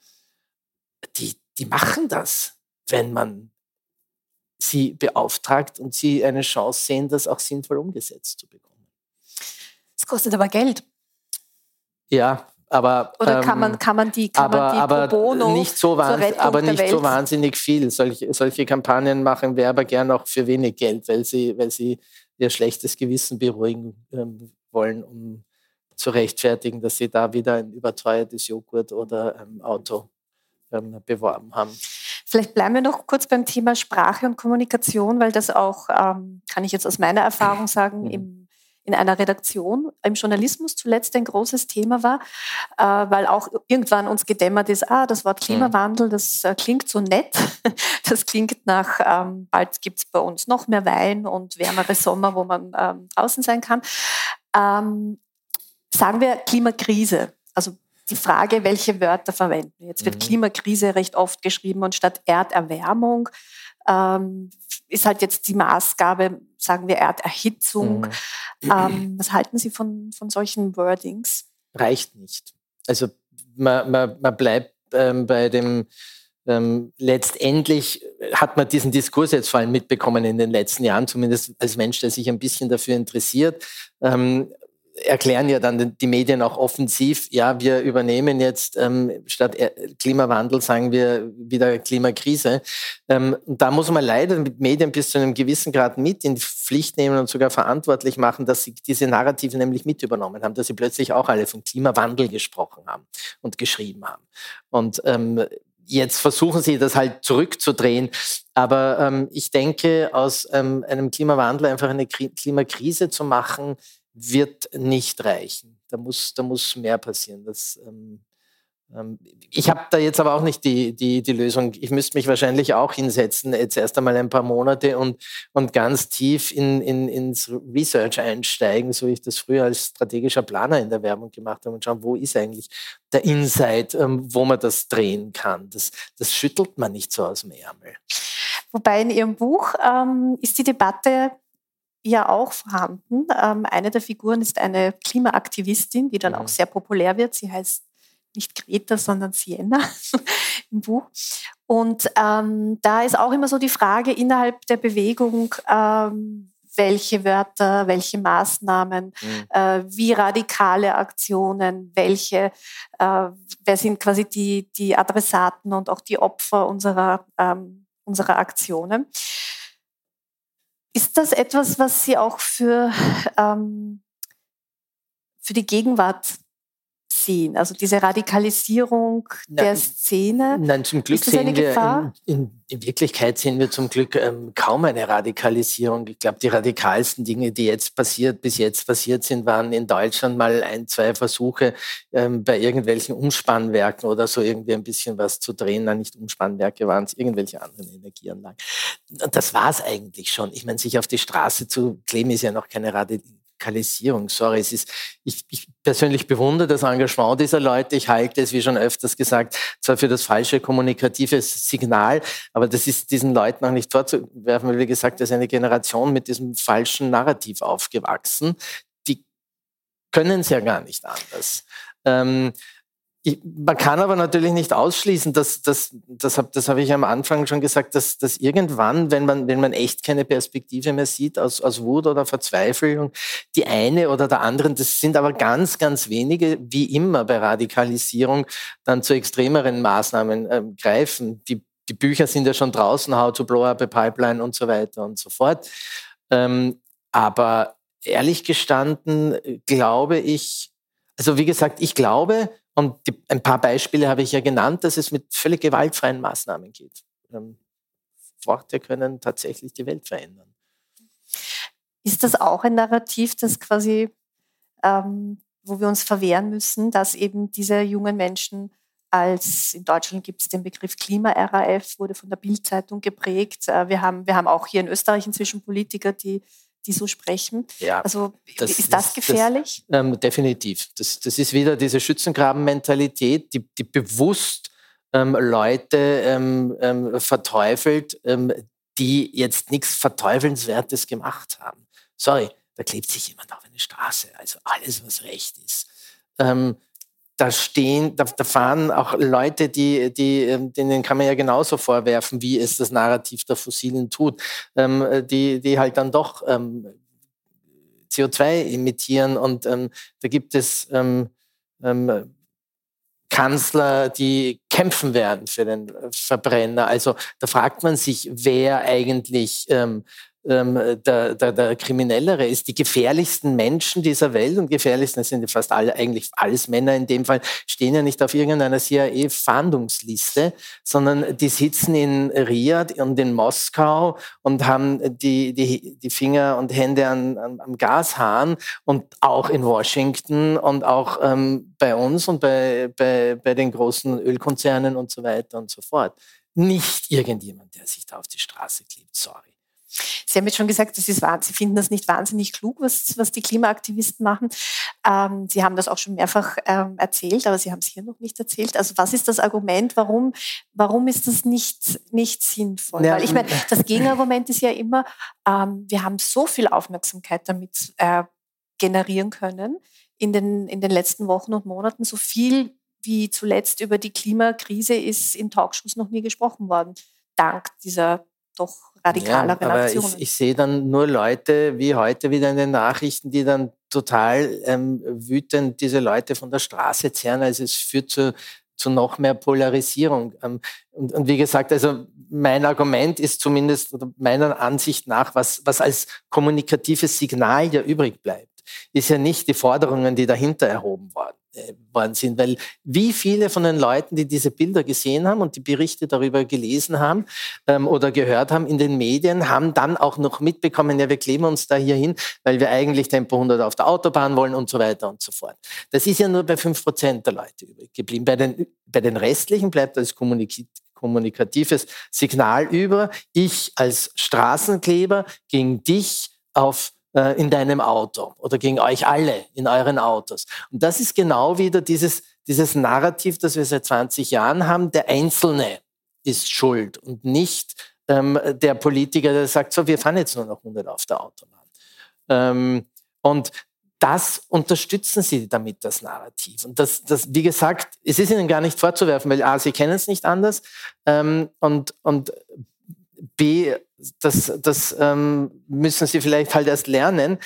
Die machen das, wenn man sie beauftragt und sie eine Chance sehen, das auch sinnvoll umgesetzt zu bekommen. Das kostet aber Geld. Ja, aber oder kann man die pro bono nicht so wahnsinnig viel. Solche Kampagnen machen Werber gern auch für wenig Geld, weil sie ihr schlechtes Gewissen beruhigen wollen, um zu rechtfertigen, dass sie da wieder ein überteuertes Joghurt oder Auto beworben haben. Vielleicht bleiben wir noch kurz beim Thema Sprache und Kommunikation, weil das auch, kann ich jetzt aus meiner Erfahrung sagen, in einer Redaktion, im Journalismus zuletzt ein großes Thema war, weil auch irgendwann uns gedämmert ist, das Wort Klimawandel, das klingt so nett, das klingt nach, bald gibt es bei uns noch mehr Wein und wärmere Sommer, wo man draußen sein kann. Sagen wir Klimakrise, also die Frage, welche Wörter verwenden. Jetzt wird Klimakrise recht oft geschrieben und statt Erderwärmung ist halt jetzt die Maßgabe, sagen wir Erderhitzung. Was halten Sie von solchen Wordings? Reicht nicht. Also man bleibt bei dem, letztendlich hat man diesen Diskurs jetzt vor allem mitbekommen in den letzten Jahren, zumindest als Mensch, der sich ein bisschen dafür interessiert, erklären ja dann die Medien auch offensiv, ja, wir übernehmen jetzt statt Klimawandel, sagen wir wieder Klimakrise. Und da muss man leider mit Medien bis zu einem gewissen Grad mit in die Pflicht nehmen und sogar verantwortlich machen, dass sie diese Narrative nämlich mit übernommen haben, dass sie plötzlich auch alle vom Klimawandel gesprochen haben und geschrieben haben. Und jetzt versuchen sie das halt zurückzudrehen. Aber ich denke, aus einem Klimawandel einfach eine Klimakrise zu machen, wird nicht reichen. Da muss mehr passieren. Ich habe da jetzt aber auch nicht die Lösung. Ich müsste mich wahrscheinlich auch hinsetzen, jetzt erst einmal ein paar Monate und ganz tief ins Research einsteigen, so wie ich das früher als strategischer Planer in der Werbung gemacht habe und schauen, wo ist eigentlich der Insight, wo man das drehen kann. Das schüttelt man nicht so aus dem Ärmel. Wobei in Ihrem Buch ist die Debatte ja auch vorhanden. Eine der Figuren ist eine Klimaaktivistin, die dann auch sehr populär wird. Sie heißt nicht Greta, sondern Sienna im Buch. Und da ist auch immer so die Frage innerhalb der Bewegung, welche Wörter, welche Maßnahmen, wie radikale Aktionen, wer sind quasi die Adressaten und auch die Opfer unserer Aktionen. Ist das etwas, was Sie auch für die Gegenwart sehen? Also diese Radikalisierung der Szene? Nein, zum Glück sehen wir in Wirklichkeit sehen wir zum Glück kaum eine Radikalisierung. Ich glaube, die radikalsten Dinge, die bis jetzt passiert sind, waren in Deutschland mal 1, 2 Versuche bei irgendwelchen Umspannwerken oder so irgendwie ein bisschen was zu drehen. Nein, nicht Umspannwerke waren es, irgendwelche anderen Energieanlagen. Das war es eigentlich schon. Ich meine, sich auf die Straße zu kleben, ist ja noch keine Radikalisierung. Sorry, ich persönlich bewundere das Engagement dieser Leute. Ich halte es, wie schon öfters gesagt, zwar für das falsche kommunikative Signal, aber das ist diesen Leuten auch nicht vorzuwerfen, weil, wie gesagt, das ist eine Generation mit diesem falschen Narrativ aufgewachsen. Die können es ja gar nicht anders. Man kann aber natürlich nicht ausschließen, das habe ich am Anfang schon gesagt, dass irgendwann, wenn man echt keine Perspektive mehr sieht, aus Wut oder Verzweiflung, die eine oder der anderen, das sind aber ganz, ganz wenige, wie immer bei Radikalisierung, dann zu extremeren Maßnahmen greifen. Die Bücher sind ja schon draußen, How to Blow Up a Pipeline und so weiter und so fort. Aber ehrlich gestanden glaube ich, also wie gesagt, ich glaube, und ein paar Beispiele habe ich ja genannt, dass es mit völlig gewaltfreien Maßnahmen geht. Worte können tatsächlich die Welt verändern. Ist das auch ein Narrativ, das quasi, wo wir uns verwehren müssen, dass eben diese jungen Menschen in Deutschland gibt es den Begriff Klima-RAF, wurde von der Bild-Zeitung geprägt. Wir haben auch hier in Österreich inzwischen Politiker, die so sprechen. Ja, also ist das gefährlich? Definitiv. Das ist wieder diese Schützengraben-Mentalität, die bewusst Leute verteufelt, die jetzt nichts Verteufelnswertes gemacht haben. Sorry, da klebt sich jemand auf eine Straße. Also alles, was recht ist. Da fahren auch Leute, denen kann man ja genauso vorwerfen, wie es das Narrativ der Fossilen tut, die halt dann doch CO2 emittieren. Und da gibt es Kanzler, die kämpfen werden für den Verbrenner. Also da fragt man sich, wer eigentlich der Kriminellere ist. Die gefährlichsten Menschen dieser Welt, und gefährlichsten, das sind fast eigentlich alles Männer in dem Fall, stehen ja nicht auf irgendeiner CIA-Fahndungsliste, sondern die sitzen in Riad und in Moskau und haben die Finger und Hände am Gashahn, und auch in Washington und auch bei uns und bei den großen Ölkonzernen und so weiter und so fort. Nicht irgendjemand, der sich da auf die Straße klebt, sorry. Sie haben jetzt schon gesagt, Sie finden das nicht wahnsinnig klug, was die Klimaaktivisten machen. Sie haben das auch schon mehrfach erzählt, aber Sie haben es hier noch nicht erzählt. Also was ist das Argument? Warum ist das nicht sinnvoll? Ja, weil ich meine, das Gegenargument ist ja immer, wir haben so viel Aufmerksamkeit damit generieren können in den letzten Wochen und Monaten. So viel wie zuletzt über die Klimakrise ist in Talkshows noch nie gesprochen worden, dank dieser doch radikaleren Aktionen. Ich sehe dann nur Leute wie heute wieder in den Nachrichten, die dann total wütend diese Leute von der Straße zerren. Also es führt zu noch mehr Polarisierung. Und wie gesagt, also mein Argument ist zumindest oder meiner Ansicht nach, was als kommunikatives Signal ja übrig bleibt, ist ja nicht die Forderungen, die dahinter erhoben worden sind, weil wie viele von den Leuten, die diese Bilder gesehen haben und die Berichte darüber gelesen haben oder gehört haben in den Medien, haben dann auch noch mitbekommen, ja, wir kleben uns da hier hin, weil wir eigentlich Tempo 100 auf der Autobahn wollen und so weiter und so fort. Das ist ja nur bei 5% der Leute übrig geblieben. Bei den restlichen bleibt als kommunikatives Signal über, ich als Straßenkleber gegen dich in deinem Auto oder gegen euch alle in euren Autos. Und das ist genau wieder dieses Narrativ, das wir seit 20 Jahren haben, der Einzelne ist schuld und nicht der Politiker, der sagt, so, wir fahren jetzt nur noch 100 auf der Autobahn. Und das unterstützen sie damit, das Narrativ. Und das, wie gesagt, es ist ihnen gar nicht vorzuwerfen, weil A, sie kennen es nicht anders und B, das müssen Sie vielleicht halt erst lernen.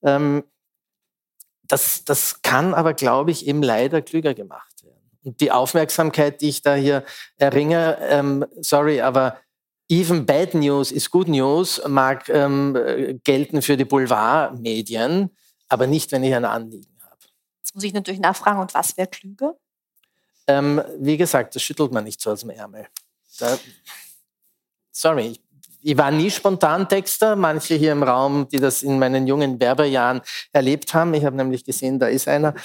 Das kann aber, glaube ich, eben leider klüger gemacht werden. Und die Aufmerksamkeit, die ich da hier erringe, aber even bad news is good news, mag gelten für die Boulevardmedien, aber nicht, wenn ich ein Anliegen habe. Jetzt muss ich natürlich nachfragen, und was wäre klüger? Wie gesagt, das schüttelt man nicht so aus dem Ärmel. Ich war nie Spontantexter. Manche hier im Raum, die das in meinen jungen Werberjahren erlebt haben, ich habe nämlich gesehen, da ist einer,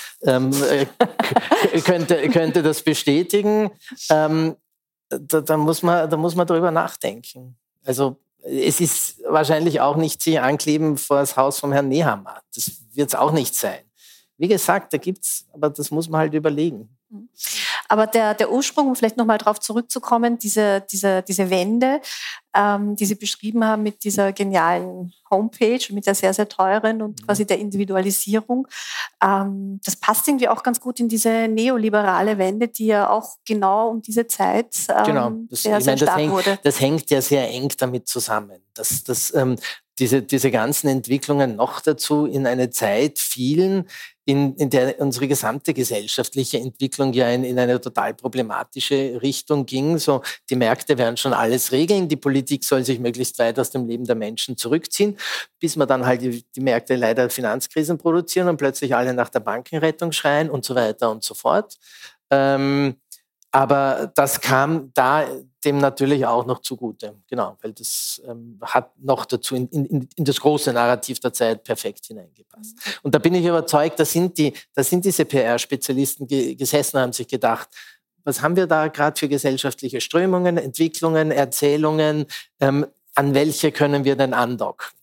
könnte das bestätigen. Da muss man darüber nachdenken. Also es ist wahrscheinlich auch nicht sich ankleben vor das Haus vom Herrn Nehammer. Das wird es auch nicht sein. Wie gesagt, aber das muss man halt überlegen. Aber der Ursprung, um vielleicht nochmal darauf zurückzukommen, diese Wende, die Sie beschrieben haben mit dieser genialen Homepage, mit der sehr, sehr teuren und quasi der Individualisierung, das passt irgendwie auch ganz gut in diese neoliberale Wende, die ja auch genau um diese Zeit sehr stark wurde. Das hängt ja sehr eng damit zusammen, dass diese ganzen Entwicklungen noch dazu in eine Zeit fielen, in der unsere gesamte gesellschaftliche Entwicklung ja in eine total problematische Richtung ging. So, die Märkte werden schon alles regeln, die Politik soll sich möglichst weit aus dem Leben der Menschen zurückziehen, bis man dann halt die Märkte leider Finanzkrisen produzieren und plötzlich alle nach der Bankenrettung schreien und so weiter und so fort. Aber das kam da dem natürlich auch noch zugute. Genau, weil das hat noch dazu in das große Narrativ der Zeit perfekt hineingepasst. Und da bin ich überzeugt, da sind diese PR-Spezialisten gesessen und haben sich gedacht, was haben wir da gerade für gesellschaftliche Strömungen, Entwicklungen, Erzählungen, an welche können wir denn andocken?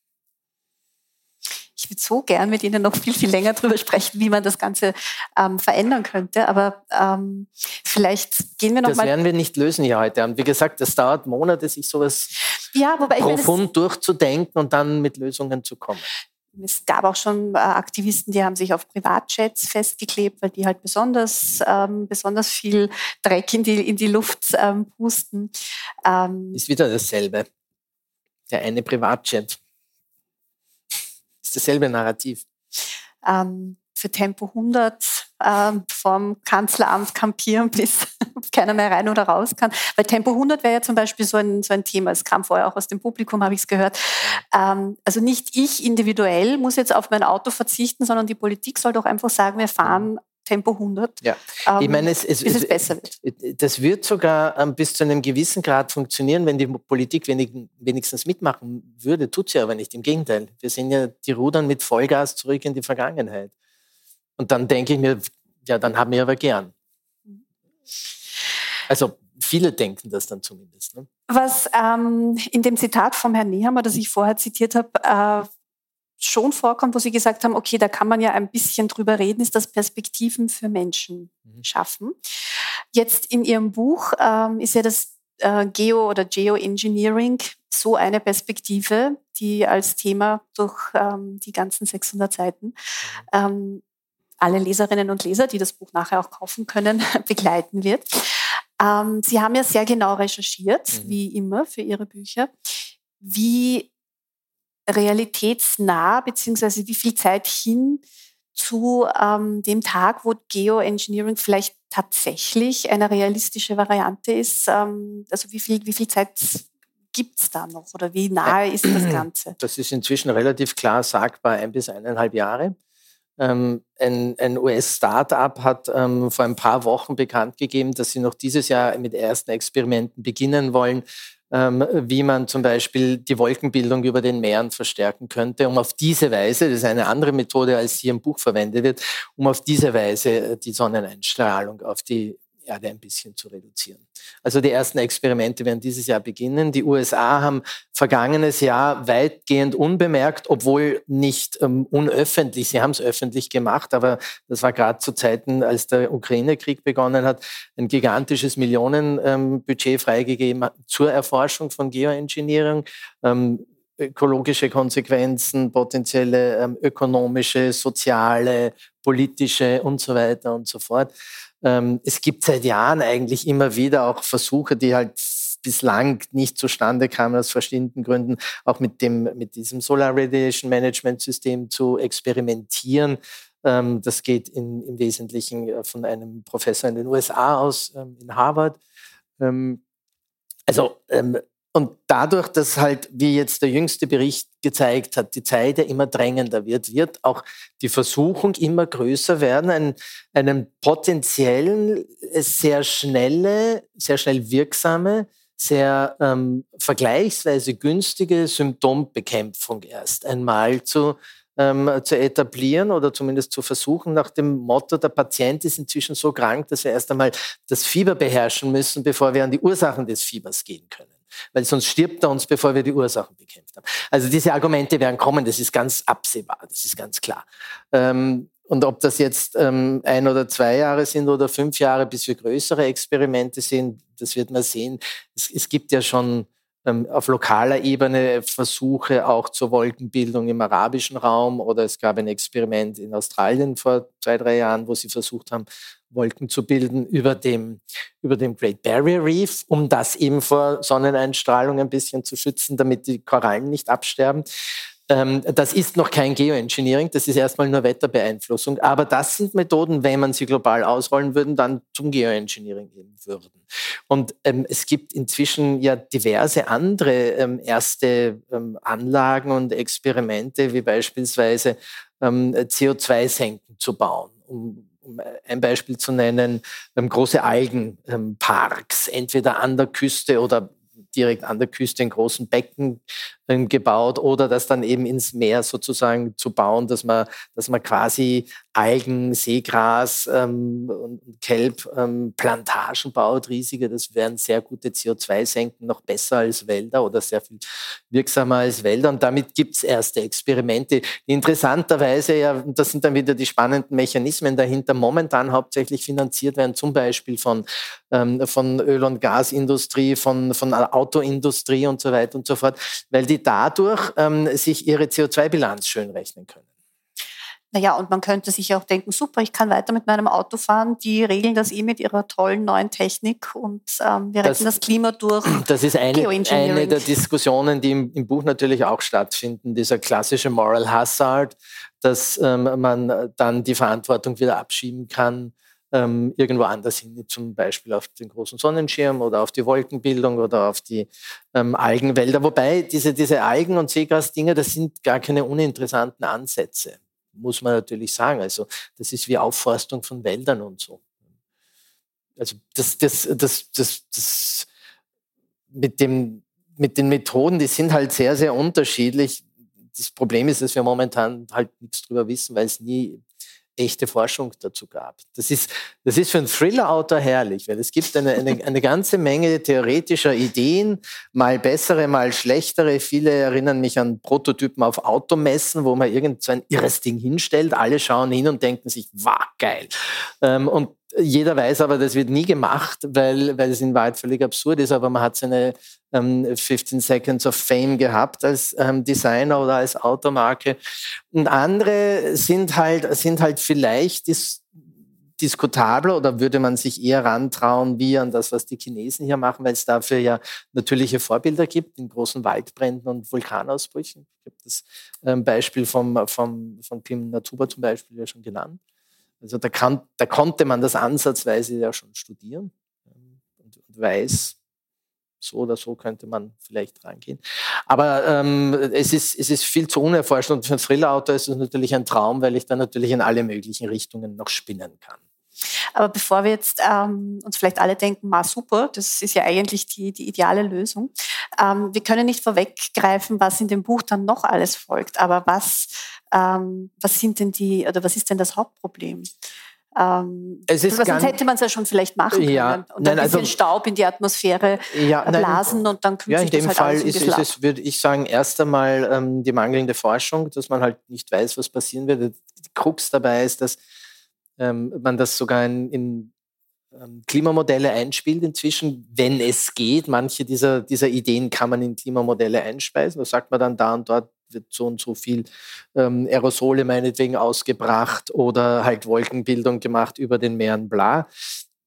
Ich würde so gern mit Ihnen noch viel, viel länger darüber sprechen, wie man das Ganze verändern könnte. Aber vielleicht gehen wir noch mal... Das werden wir nicht lösen hier heute. Und wie gesagt, es dauert Monate, sich sowas profund durchzudenken und dann mit Lösungen zu kommen. Es gab auch schon Aktivisten, die haben sich auf Privatjets festgeklebt, weil die halt besonders viel Dreck in die Luft pusten. Ist wieder dasselbe. Der eine Privatjet. Ist dasselbe Narrativ. Für Tempo 100 vom Kanzleramt kampieren, bis keiner mehr rein oder raus kann. Weil Tempo 100 wäre ja zum Beispiel so ein Thema. Es kam vorher auch aus dem Publikum, habe ich es gehört. Also nicht ich individuell muss jetzt auf mein Auto verzichten, sondern die Politik soll doch einfach sagen, wir fahren Tempo 100, ja. Ich meine, bis es besser wird. Das wird sogar bis zu einem gewissen Grad funktionieren, wenn die Politik wenigstens mitmachen würde. Tut sie aber nicht, im Gegenteil. Wir sehen ja, die rudern mit Vollgas zurück in die Vergangenheit. Und dann denke ich mir, ja, dann haben wir aber gern. Also viele denken das dann zumindest. Ne? Was in dem Zitat vom Herrn Nehammer, das ich vorher zitiert habe, schon vorkommt, wo Sie gesagt haben, okay, da kann man ja ein bisschen drüber reden, ist das Perspektiven für Menschen schaffen. Jetzt in Ihrem Buch ist ja das Geoengineering so eine Perspektive, die als Thema durch die ganzen 600 Seiten alle Leserinnen und Leser, die das Buch nachher auch kaufen können, begleiten wird. Sie haben ja sehr genau recherchiert, wie immer für Ihre Bücher, wie realitätsnah, beziehungsweise wie viel Zeit hin zu dem Tag, wo Geoengineering vielleicht tatsächlich eine realistische Variante ist. Also wie viel Zeit gibt es da noch oder wie nahe ist das Ganze? Das ist inzwischen relativ klar sagbar, 1 bis 1,5 Jahre. Ein US-Startup hat vor ein paar Wochen bekannt gegeben, dass sie noch dieses Jahr mit ersten Experimenten beginnen wollen, wie man zum Beispiel die Wolkenbildung über den Meeren verstärken könnte, um auf diese Weise, das ist eine andere Methode, als hier im Buch verwendet wird, um auf diese Weise die Sonneneinstrahlung auf die Erde ein bisschen zu reduzieren. Also die ersten Experimente werden dieses Jahr beginnen. Die USA haben vergangenes Jahr weitgehend unbemerkt, obwohl nicht unöffentlich, sie haben es öffentlich gemacht, aber das war gerade zu Zeiten, als der Ukraine-Krieg begonnen hat, ein gigantisches Millionenbudget freigegeben zur Erforschung von Geoengineering. Ökologische Konsequenzen, potenzielle ökonomische, soziale, politische und so weiter und so fort. Es gibt seit Jahren eigentlich immer wieder auch Versuche, die halt bislang nicht zustande kam, aus verschiedenen Gründen, auch mit diesem Solar Radiation Management System zu experimentieren. Das geht im Wesentlichen von einem Professor in den USA aus, in Harvard. Und dadurch, dass halt, wie jetzt der jüngste Bericht gezeigt hat, die Zeit ja immer drängender wird auch die Versuchung immer größer werden, einen potenziellen, sehr schnell wirksame, sehr vergleichsweise günstige Symptombekämpfung erst einmal zu etablieren oder zumindest zu versuchen, nach dem Motto, der Patient ist inzwischen so krank, dass wir erst einmal das Fieber beherrschen müssen, bevor wir an die Ursachen des Fiebers gehen können. Weil sonst stirbt er uns, bevor wir die Ursachen bekämpft haben. Also diese Argumente werden kommen, das ist ganz absehbar, das ist ganz klar. Und ob das jetzt 1 oder 2 Jahre sind oder 5 Jahre, bis wir größere Experimente sehen, das wird man sehen. Es gibt ja schon auf lokaler Ebene Versuche auch zur Wolkenbildung im arabischen Raum, oder es gab ein Experiment in Australien vor 2, 3 Jahren, wo sie versucht haben, Wolken zu bilden über dem Great Barrier Reef, um das eben vor Sonneneinstrahlung ein bisschen zu schützen, damit die Korallen nicht absterben. Das ist noch kein Geoengineering, das ist erstmal nur Wetterbeeinflussung. Aber das sind Methoden, wenn man sie global ausrollen würde, dann zum Geoengineering eben würden. Und es gibt inzwischen ja diverse andere erste Anlagen und Experimente, wie beispielsweise CO2-Senken zu bauen, um ein Beispiel zu nennen, große Algenparks, entweder an der Küste oder direkt an der Küste in großen Becken gebaut, oder das dann eben ins Meer sozusagen zu bauen, dass man quasi Algen, Seegras und Kelp-Plantagen baut, riesige. Das wären sehr gute CO2-Senken, noch besser als Wälder oder sehr viel wirksamer als Wälder. Und damit gibt es erste Experimente, die interessanterweise, ja, das sind dann wieder die spannenden Mechanismen dahinter, momentan hauptsächlich finanziert werden, zum Beispiel von Öl- und Gasindustrie, von Autoindustrie und so weiter und so fort, weil die dadurch sich ihre CO2-Bilanz schön rechnen können. Naja, und man könnte sich auch denken, super, ich kann weiter mit meinem Auto fahren, die regeln das mit ihrer tollen neuen Technik und wir retten das Klima durch. Das ist eine der Diskussionen, die im Buch natürlich auch stattfinden, dieser klassische Moral Hazard, dass man dann die Verantwortung wieder abschieben kann, irgendwo anders hin, zum Beispiel auf den großen Sonnenschirm oder auf die Wolkenbildung oder auf die Algenwälder. Wobei diese Algen- und Seegras-Dinge, das sind gar keine uninteressanten Ansätze, muss man natürlich sagen. Also das ist wie Aufforstung von Wäldern und so. Also das mit den Methoden, die sind halt sehr, sehr unterschiedlich. Das Problem ist, dass wir momentan halt nichts drüber wissen, weil es nie echte Forschung dazu gab. Das ist für einen Thriller-Autor herrlich, weil es gibt eine ganze Menge theoretischer Ideen, mal bessere, mal schlechtere. Viele erinnern mich an Prototypen auf Automessen, wo man irgend so ein irres Ding hinstellt. Alle schauen hin und denken sich, wow, geil. Und jeder weiß aber, das wird nie gemacht, weil es in Wahrheit völlig absurd ist, aber man hat seine 15 Seconds of Fame gehabt als Designer oder als Automarke. Und andere sind halt vielleicht diskutabler, oder würde man sich eher rantrauen wie an das, was die Chinesen hier machen, weil es dafür ja natürliche Vorbilder gibt in großen Waldbränden und Vulkanausbrüchen. Ich habe das Beispiel von Pim Natuba zum Beispiel ja schon genannt. Also da konnte man das ansatzweise ja schon studieren und weiß, so oder so könnte man vielleicht rangehen. Aber es ist viel zu unerforscht, und für einen Thriller-Autor ist es natürlich ein Traum, weil ich dann natürlich in alle möglichen Richtungen noch spinnen kann. Aber bevor wir jetzt uns vielleicht alle denken, super, das ist ja eigentlich die ideale Lösung. Wir können nicht vorweggreifen, was in dem Buch dann noch alles folgt. Aber was sind denn was ist denn das Hauptproblem? Sonst hätte man es ja schon vielleicht machen können. Ja, und ein bisschen Staub in die Atmosphäre blasen und dann kühlt sich das halt alles ein bisschen ab. Ja, in dem Fall ist es, würde ich sagen, erst einmal die mangelnde Forschung, dass man halt nicht weiß, was passieren wird. Die Krux dabei ist, dass man das sogar in Klimamodelle einspielt inzwischen, wenn es geht. Manche dieser Ideen kann man in Klimamodelle einspeisen. Da sagt man dann, da und dort wird so und so viel Aerosole meinetwegen ausgebracht oder halt Wolkenbildung gemacht über den Meeren, bla.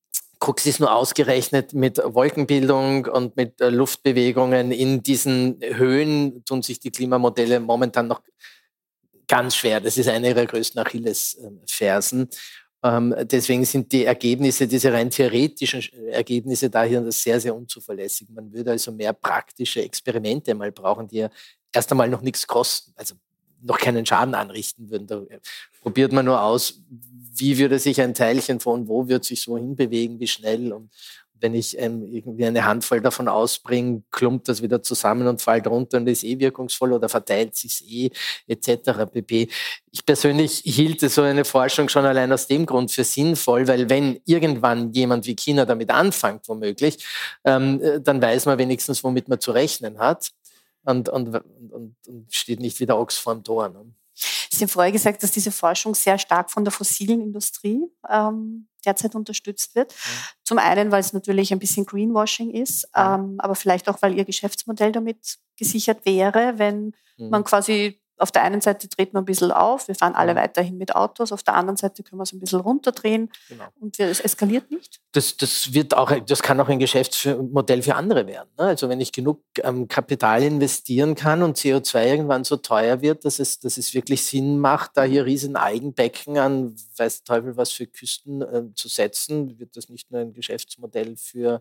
Krux ist nur ausgerechnet mit Wolkenbildung und mit Luftbewegungen in diesen Höhen tun sich die Klimamodelle momentan noch ganz schwer. Das ist eine ihrer größten Achillesfersen. Deswegen sind die Ergebnisse, diese rein theoretischen Ergebnisse daher sehr, sehr unzuverlässig. Man würde also mehr praktische Experimente mal brauchen, die ja erst einmal noch nichts kosten, also noch keinen Schaden anrichten würden. Da probiert man nur aus, wie würde sich ein Teilchen von wo wird sich so hinbewegen, wie schnell. Und wenn ich irgendwie eine Handvoll davon ausbringe, klumpt das wieder zusammen und fällt runter und ist wirkungsvoll oder verteilt sich etc. pp. Ich persönlich hielte so eine Forschung schon allein aus dem Grund für sinnvoll, weil wenn irgendwann jemand wie China damit anfängt, womöglich, dann weiß man wenigstens, womit man zu rechnen hat und steht nicht wie der Ochs vorm Tor. Ne? Sie haben vorher gesagt, dass diese Forschung sehr stark von der fossilen Industrie derzeit unterstützt wird. Zum einen, weil es natürlich ein bisschen Greenwashing ist, aber vielleicht auch, weil Ihr Geschäftsmodell damit gesichert wäre, wenn man quasi auf der einen Seite dreht man ein bisschen auf, wir fahren alle weiterhin mit Autos, auf der anderen Seite können wir es ein bisschen runterdrehen und es eskaliert nicht. Das kann auch ein Geschäftsmodell für andere werden. Ne? Also wenn ich genug Kapital investieren kann und CO2 irgendwann so teuer wird, dass es wirklich Sinn macht, da hier riesen Eigenbecken an weiß Teufel was für Küsten zu setzen, wird das nicht nur ein Geschäftsmodell für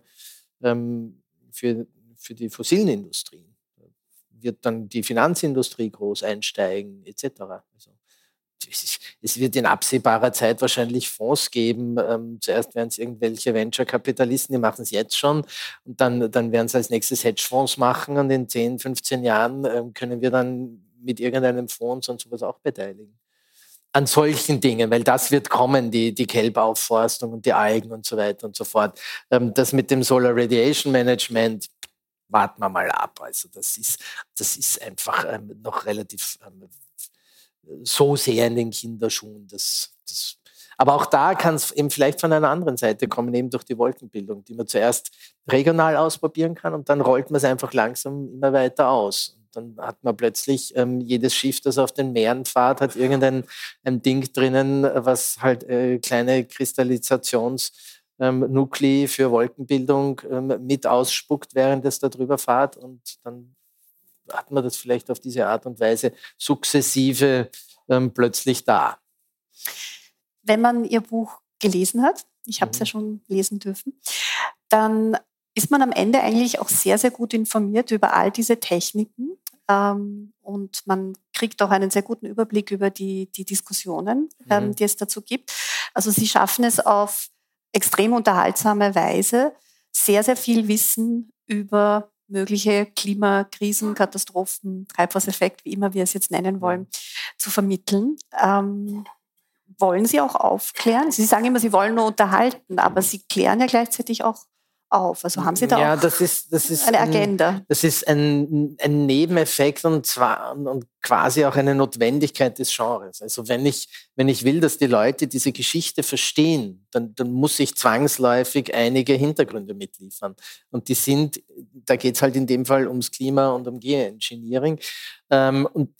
die fossilen Industrien. Wird dann die Finanzindustrie groß einsteigen, etc. Also, es wird in absehbarer Zeit wahrscheinlich Fonds geben. Zuerst werden es irgendwelche Venture-Kapitalisten, die machen es jetzt schon. Und dann werden es als nächstes Hedgefonds machen. Und in 10, 15 Jahren können wir dann mit irgendeinem Fonds und sowas auch beteiligen. An solchen Dingen, weil das wird kommen, die Kelbaufforstung und die Algen und so weiter und so fort. Das mit dem Solar Radiation Management, warten wir mal ab. Also das ist einfach noch relativ so sehr in den Kinderschuhen. Aber auch da kann es eben vielleicht von einer anderen Seite kommen, eben durch die Wolkenbildung, die man zuerst regional ausprobieren kann und dann rollt man es einfach langsam immer weiter aus. Und dann hat man plötzlich jedes Schiff, das auf den Meeren fährt, hat irgendein Ding drinnen, was halt kleine Kristallisationsnuklei für Wolkenbildung mit ausspuckt, während es da drüber fährt. Und dann hat man das vielleicht auf diese Art und Weise sukzessive plötzlich da. Wenn man Ihr Buch gelesen hat, ich habe es ja schon lesen dürfen, dann ist man am Ende eigentlich auch sehr, sehr gut informiert über all diese Techniken. Und man kriegt auch einen sehr guten Überblick über die Diskussionen, die es dazu gibt. Also Sie schaffen es auf extrem unterhaltsame Weise, sehr, sehr viel Wissen über mögliche Klimakrisen, Katastrophen, Treibhauseffekt, wie immer wir es jetzt nennen wollen, zu vermitteln. Wollen Sie auch aufklären? Sie sagen immer, Sie wollen nur unterhalten, aber Sie klären ja gleichzeitig auch auf. Also haben Sie da auch das ist eine Agenda? Das ist ein Nebeneffekt und quasi auch eine Notwendigkeit des Genres. Also wenn ich will, dass die Leute diese Geschichte verstehen, dann muss ich zwangsläufig einige Hintergründe mitliefern. Und da geht es halt in dem Fall ums Klima und um Geoengineering. Und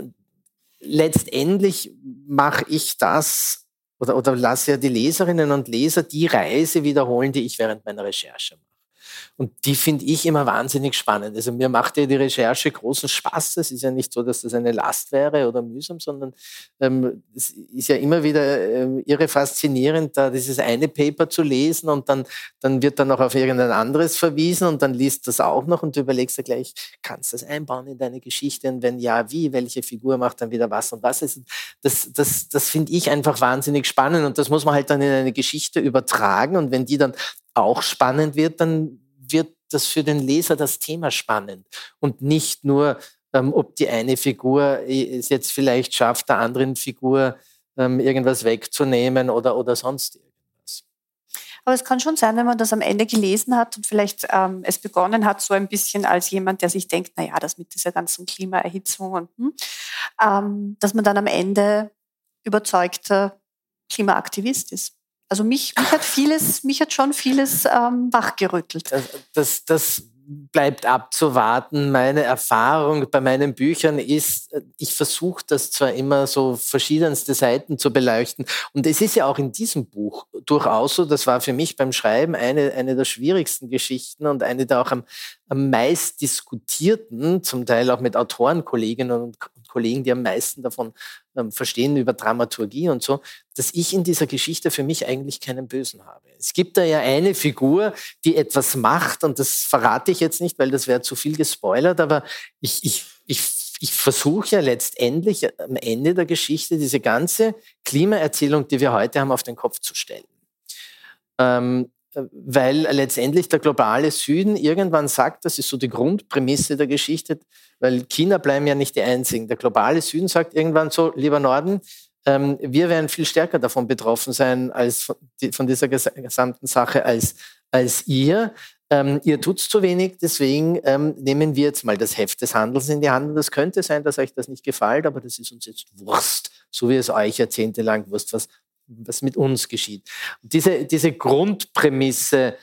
letztendlich mache ich das oder lasse ja die Leserinnen und Leser die Reise wiederholen, die ich während meiner Recherche mache. Und die finde ich immer wahnsinnig spannend. Also mir macht ja die Recherche großen Spaß. Es ist ja nicht so, dass das eine Last wäre oder mühsam, sondern es ist ja immer wieder irre faszinierend, da dieses eine Paper zu lesen und dann wird dann noch auf irgendein anderes verwiesen und dann liest das auch noch und du überlegst ja gleich, kannst du das einbauen in deine Geschichte und wenn ja, wie, welche Figur macht dann wieder was und was. Das finde ich einfach wahnsinnig spannend und das muss man halt dann in eine Geschichte übertragen und wenn die dann auch spannend wird, dann wird das für den Leser das Thema spannend und nicht nur, ob die eine Figur es jetzt vielleicht schafft, der anderen Figur irgendwas wegzunehmen oder sonst irgendwas. Aber es kann schon sein, wenn man das am Ende gelesen hat und vielleicht es begonnen hat, so ein bisschen als jemand, der sich denkt, naja, das mit dieser ganzen Klimaerhitzung und dass man dann am Ende überzeugter Klimaaktivist ist. Also mich hat schon vieles wachgerüttelt. Das bleibt abzuwarten. Meine Erfahrung bei meinen Büchern ist, ich versuche das zwar immer so verschiedenste Seiten zu beleuchten. Und es ist ja auch in diesem Buch durchaus so, das war für mich beim Schreiben eine der schwierigsten Geschichten und eine der auch am meist diskutierten, zum Teil auch mit Autorenkolleginnen und Kollegen, die am meisten davon verstehen über Dramaturgie und so, dass ich in dieser Geschichte für mich eigentlich keinen Bösen habe. Es gibt da ja eine Figur, die etwas macht und das verrate ich jetzt nicht, weil das wäre zu viel gespoilert, aber ich versuche ja letztendlich am Ende der Geschichte diese ganze Klimaerzählung, die wir heute haben, auf den Kopf zu stellen. Weil letztendlich der globale Süden irgendwann sagt, das ist so die Grundprämisse der Geschichte, weil China bleiben ja nicht die Einzigen. Der globale Süden sagt irgendwann so, lieber Norden, wir werden viel stärker davon betroffen sein als von dieser gesamten Sache als ihr. Ihr tut's zu wenig, deswegen nehmen wir jetzt mal das Heft des Handels in die Hand. Und das könnte sein, dass euch das nicht gefällt, aber das ist uns jetzt Wurst, so wie es euch jahrzehntelang Wurst, was mit uns geschieht. Diese Grundprämisse,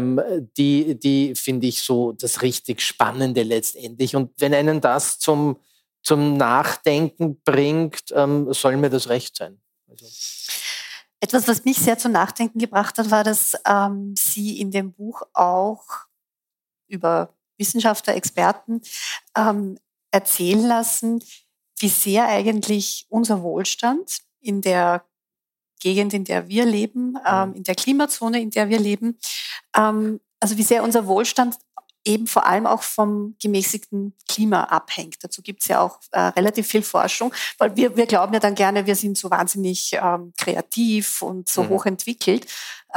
die finde ich so das richtig Spannende letztendlich. Und wenn einen das zum Nachdenken bringt, soll mir das recht sein. Also. Etwas, was mich sehr zum Nachdenken gebracht hat, war, dass Sie in dem Buch auch über Wissenschaftler, Experten erzählen lassen, wie sehr eigentlich unser Wohlstand in der Gegend, in der wir leben, in der Klimazone, in der wir leben, also wie sehr unser Wohlstand eben vor allem auch vom gemäßigten Klima abhängt. Dazu gibt es ja auch relativ viel Forschung, weil wir glauben ja dann gerne, wir sind so wahnsinnig kreativ und so hochentwickelt.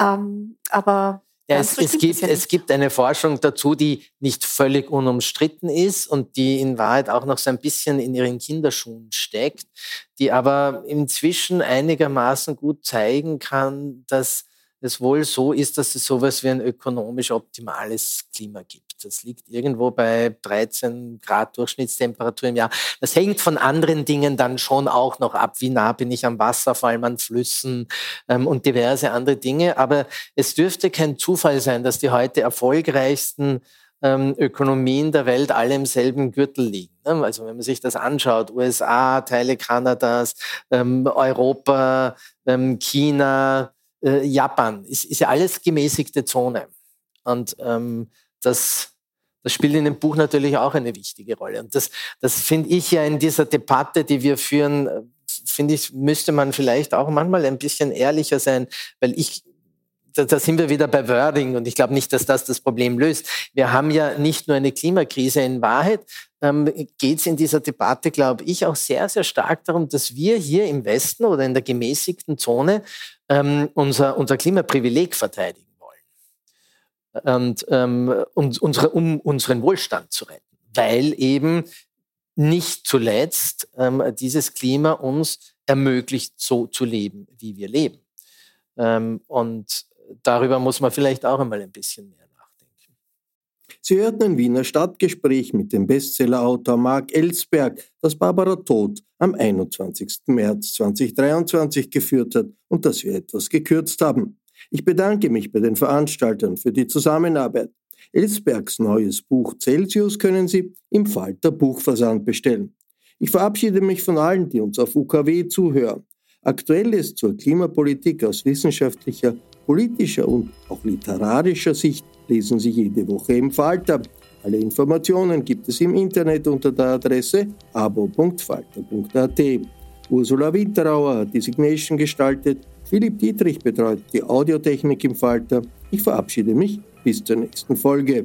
Aber ja, es gibt eine Forschung dazu, die nicht völlig unumstritten ist und die in Wahrheit auch noch so ein bisschen in ihren Kinderschuhen steckt, die aber inzwischen einigermaßen gut zeigen kann, dass es wohl so ist, dass es sowas wie ein ökonomisch optimales Klima gibt. Das liegt irgendwo bei 13 Grad Durchschnittstemperatur im Jahr. Das hängt von anderen Dingen dann schon auch noch ab. Wie nah bin ich am Wasser, vor allem an Flüssen und diverse andere Dinge. Aber es dürfte kein Zufall sein, dass die heute erfolgreichsten Ökonomien der Welt alle im selben Gürtel liegen. Also wenn man sich das anschaut, USA, Teile Kanadas, Europa, China, Japan, ist ja alles gemäßigte Zone. Und das spielt in dem Buch natürlich auch eine wichtige Rolle. Und das finde ich ja in dieser Debatte, die wir führen, finde ich, müsste man vielleicht auch manchmal ein bisschen ehrlicher sein, weil da sind wir wieder bei Wording und ich glaube nicht, dass das Problem löst. Wir haben ja nicht nur eine Klimakrise. In Wahrheit geht es in dieser Debatte, glaube ich, auch sehr, sehr stark darum, dass wir hier im Westen oder in der gemäßigten Zone unser Klimaprivileg verteidigen wollen. Und unseren Wohlstand zu retten. Weil eben nicht zuletzt dieses Klima uns ermöglicht, so zu leben, wie wir leben. Und darüber muss man vielleicht auch einmal ein bisschen mehr nachdenken. Sie hörten ein Wiener Stadtgespräch mit dem Bestsellerautor Marc Ellsberg, das Barbara Todt am 21. März 2023 geführt hat und das wir etwas gekürzt haben. Ich bedanke mich bei den Veranstaltern für die Zusammenarbeit. Ellsbergs neues Buch Celsius können Sie im Falter Buchversand bestellen. Ich verabschiede mich von allen, die uns auf UKW zuhören. Aktuelles zur Klimapolitik aus wissenschaftlicher, politischer und auch literarischer Sicht lesen Sie jede Woche im Falter. Alle Informationen gibt es im Internet unter der Adresse abo.falter.at. Ursula Winterauer hat die Signation gestaltet, Philipp Dietrich betreut die Audiotechnik im Falter. Ich verabschiede mich bis zur nächsten Folge.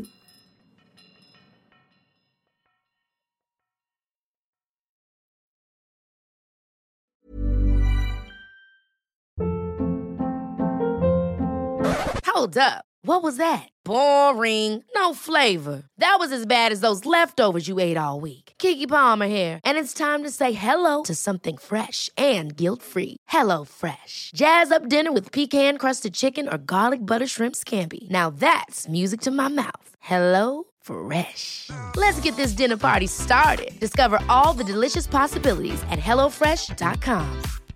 Hold up. What was that? Boring. No flavor. That was as bad as those leftovers you ate all week. Keke Palmer here, and it's time to say hello to something fresh and guilt-free. Hello Fresh. Jazz up dinner with pecan-crusted chicken or garlic butter shrimp scampi. Now that's music to my mouth. Hello Fresh. Let's get this dinner party started. Discover all the delicious possibilities at hellofresh.com.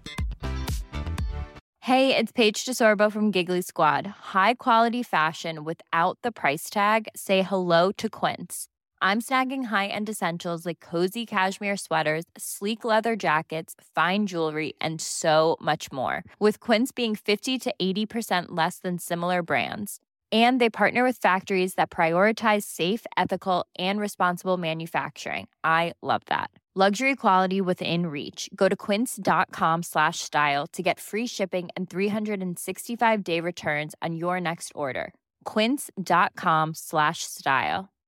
Hey, it's Paige DeSorbo from Giggly Squad. High quality fashion without the price tag. Say hello to Quince. I'm snagging high-end essentials like cozy cashmere sweaters, sleek leather jackets, fine jewelry, and so much more. With Quince being 50 to 80% less than similar brands. And they partner with factories that prioritize safe, ethical, and responsible manufacturing. I love that. Luxury quality within reach. Go to quince.com/style to get free shipping and 365-day returns on your next order. Quince.com/style.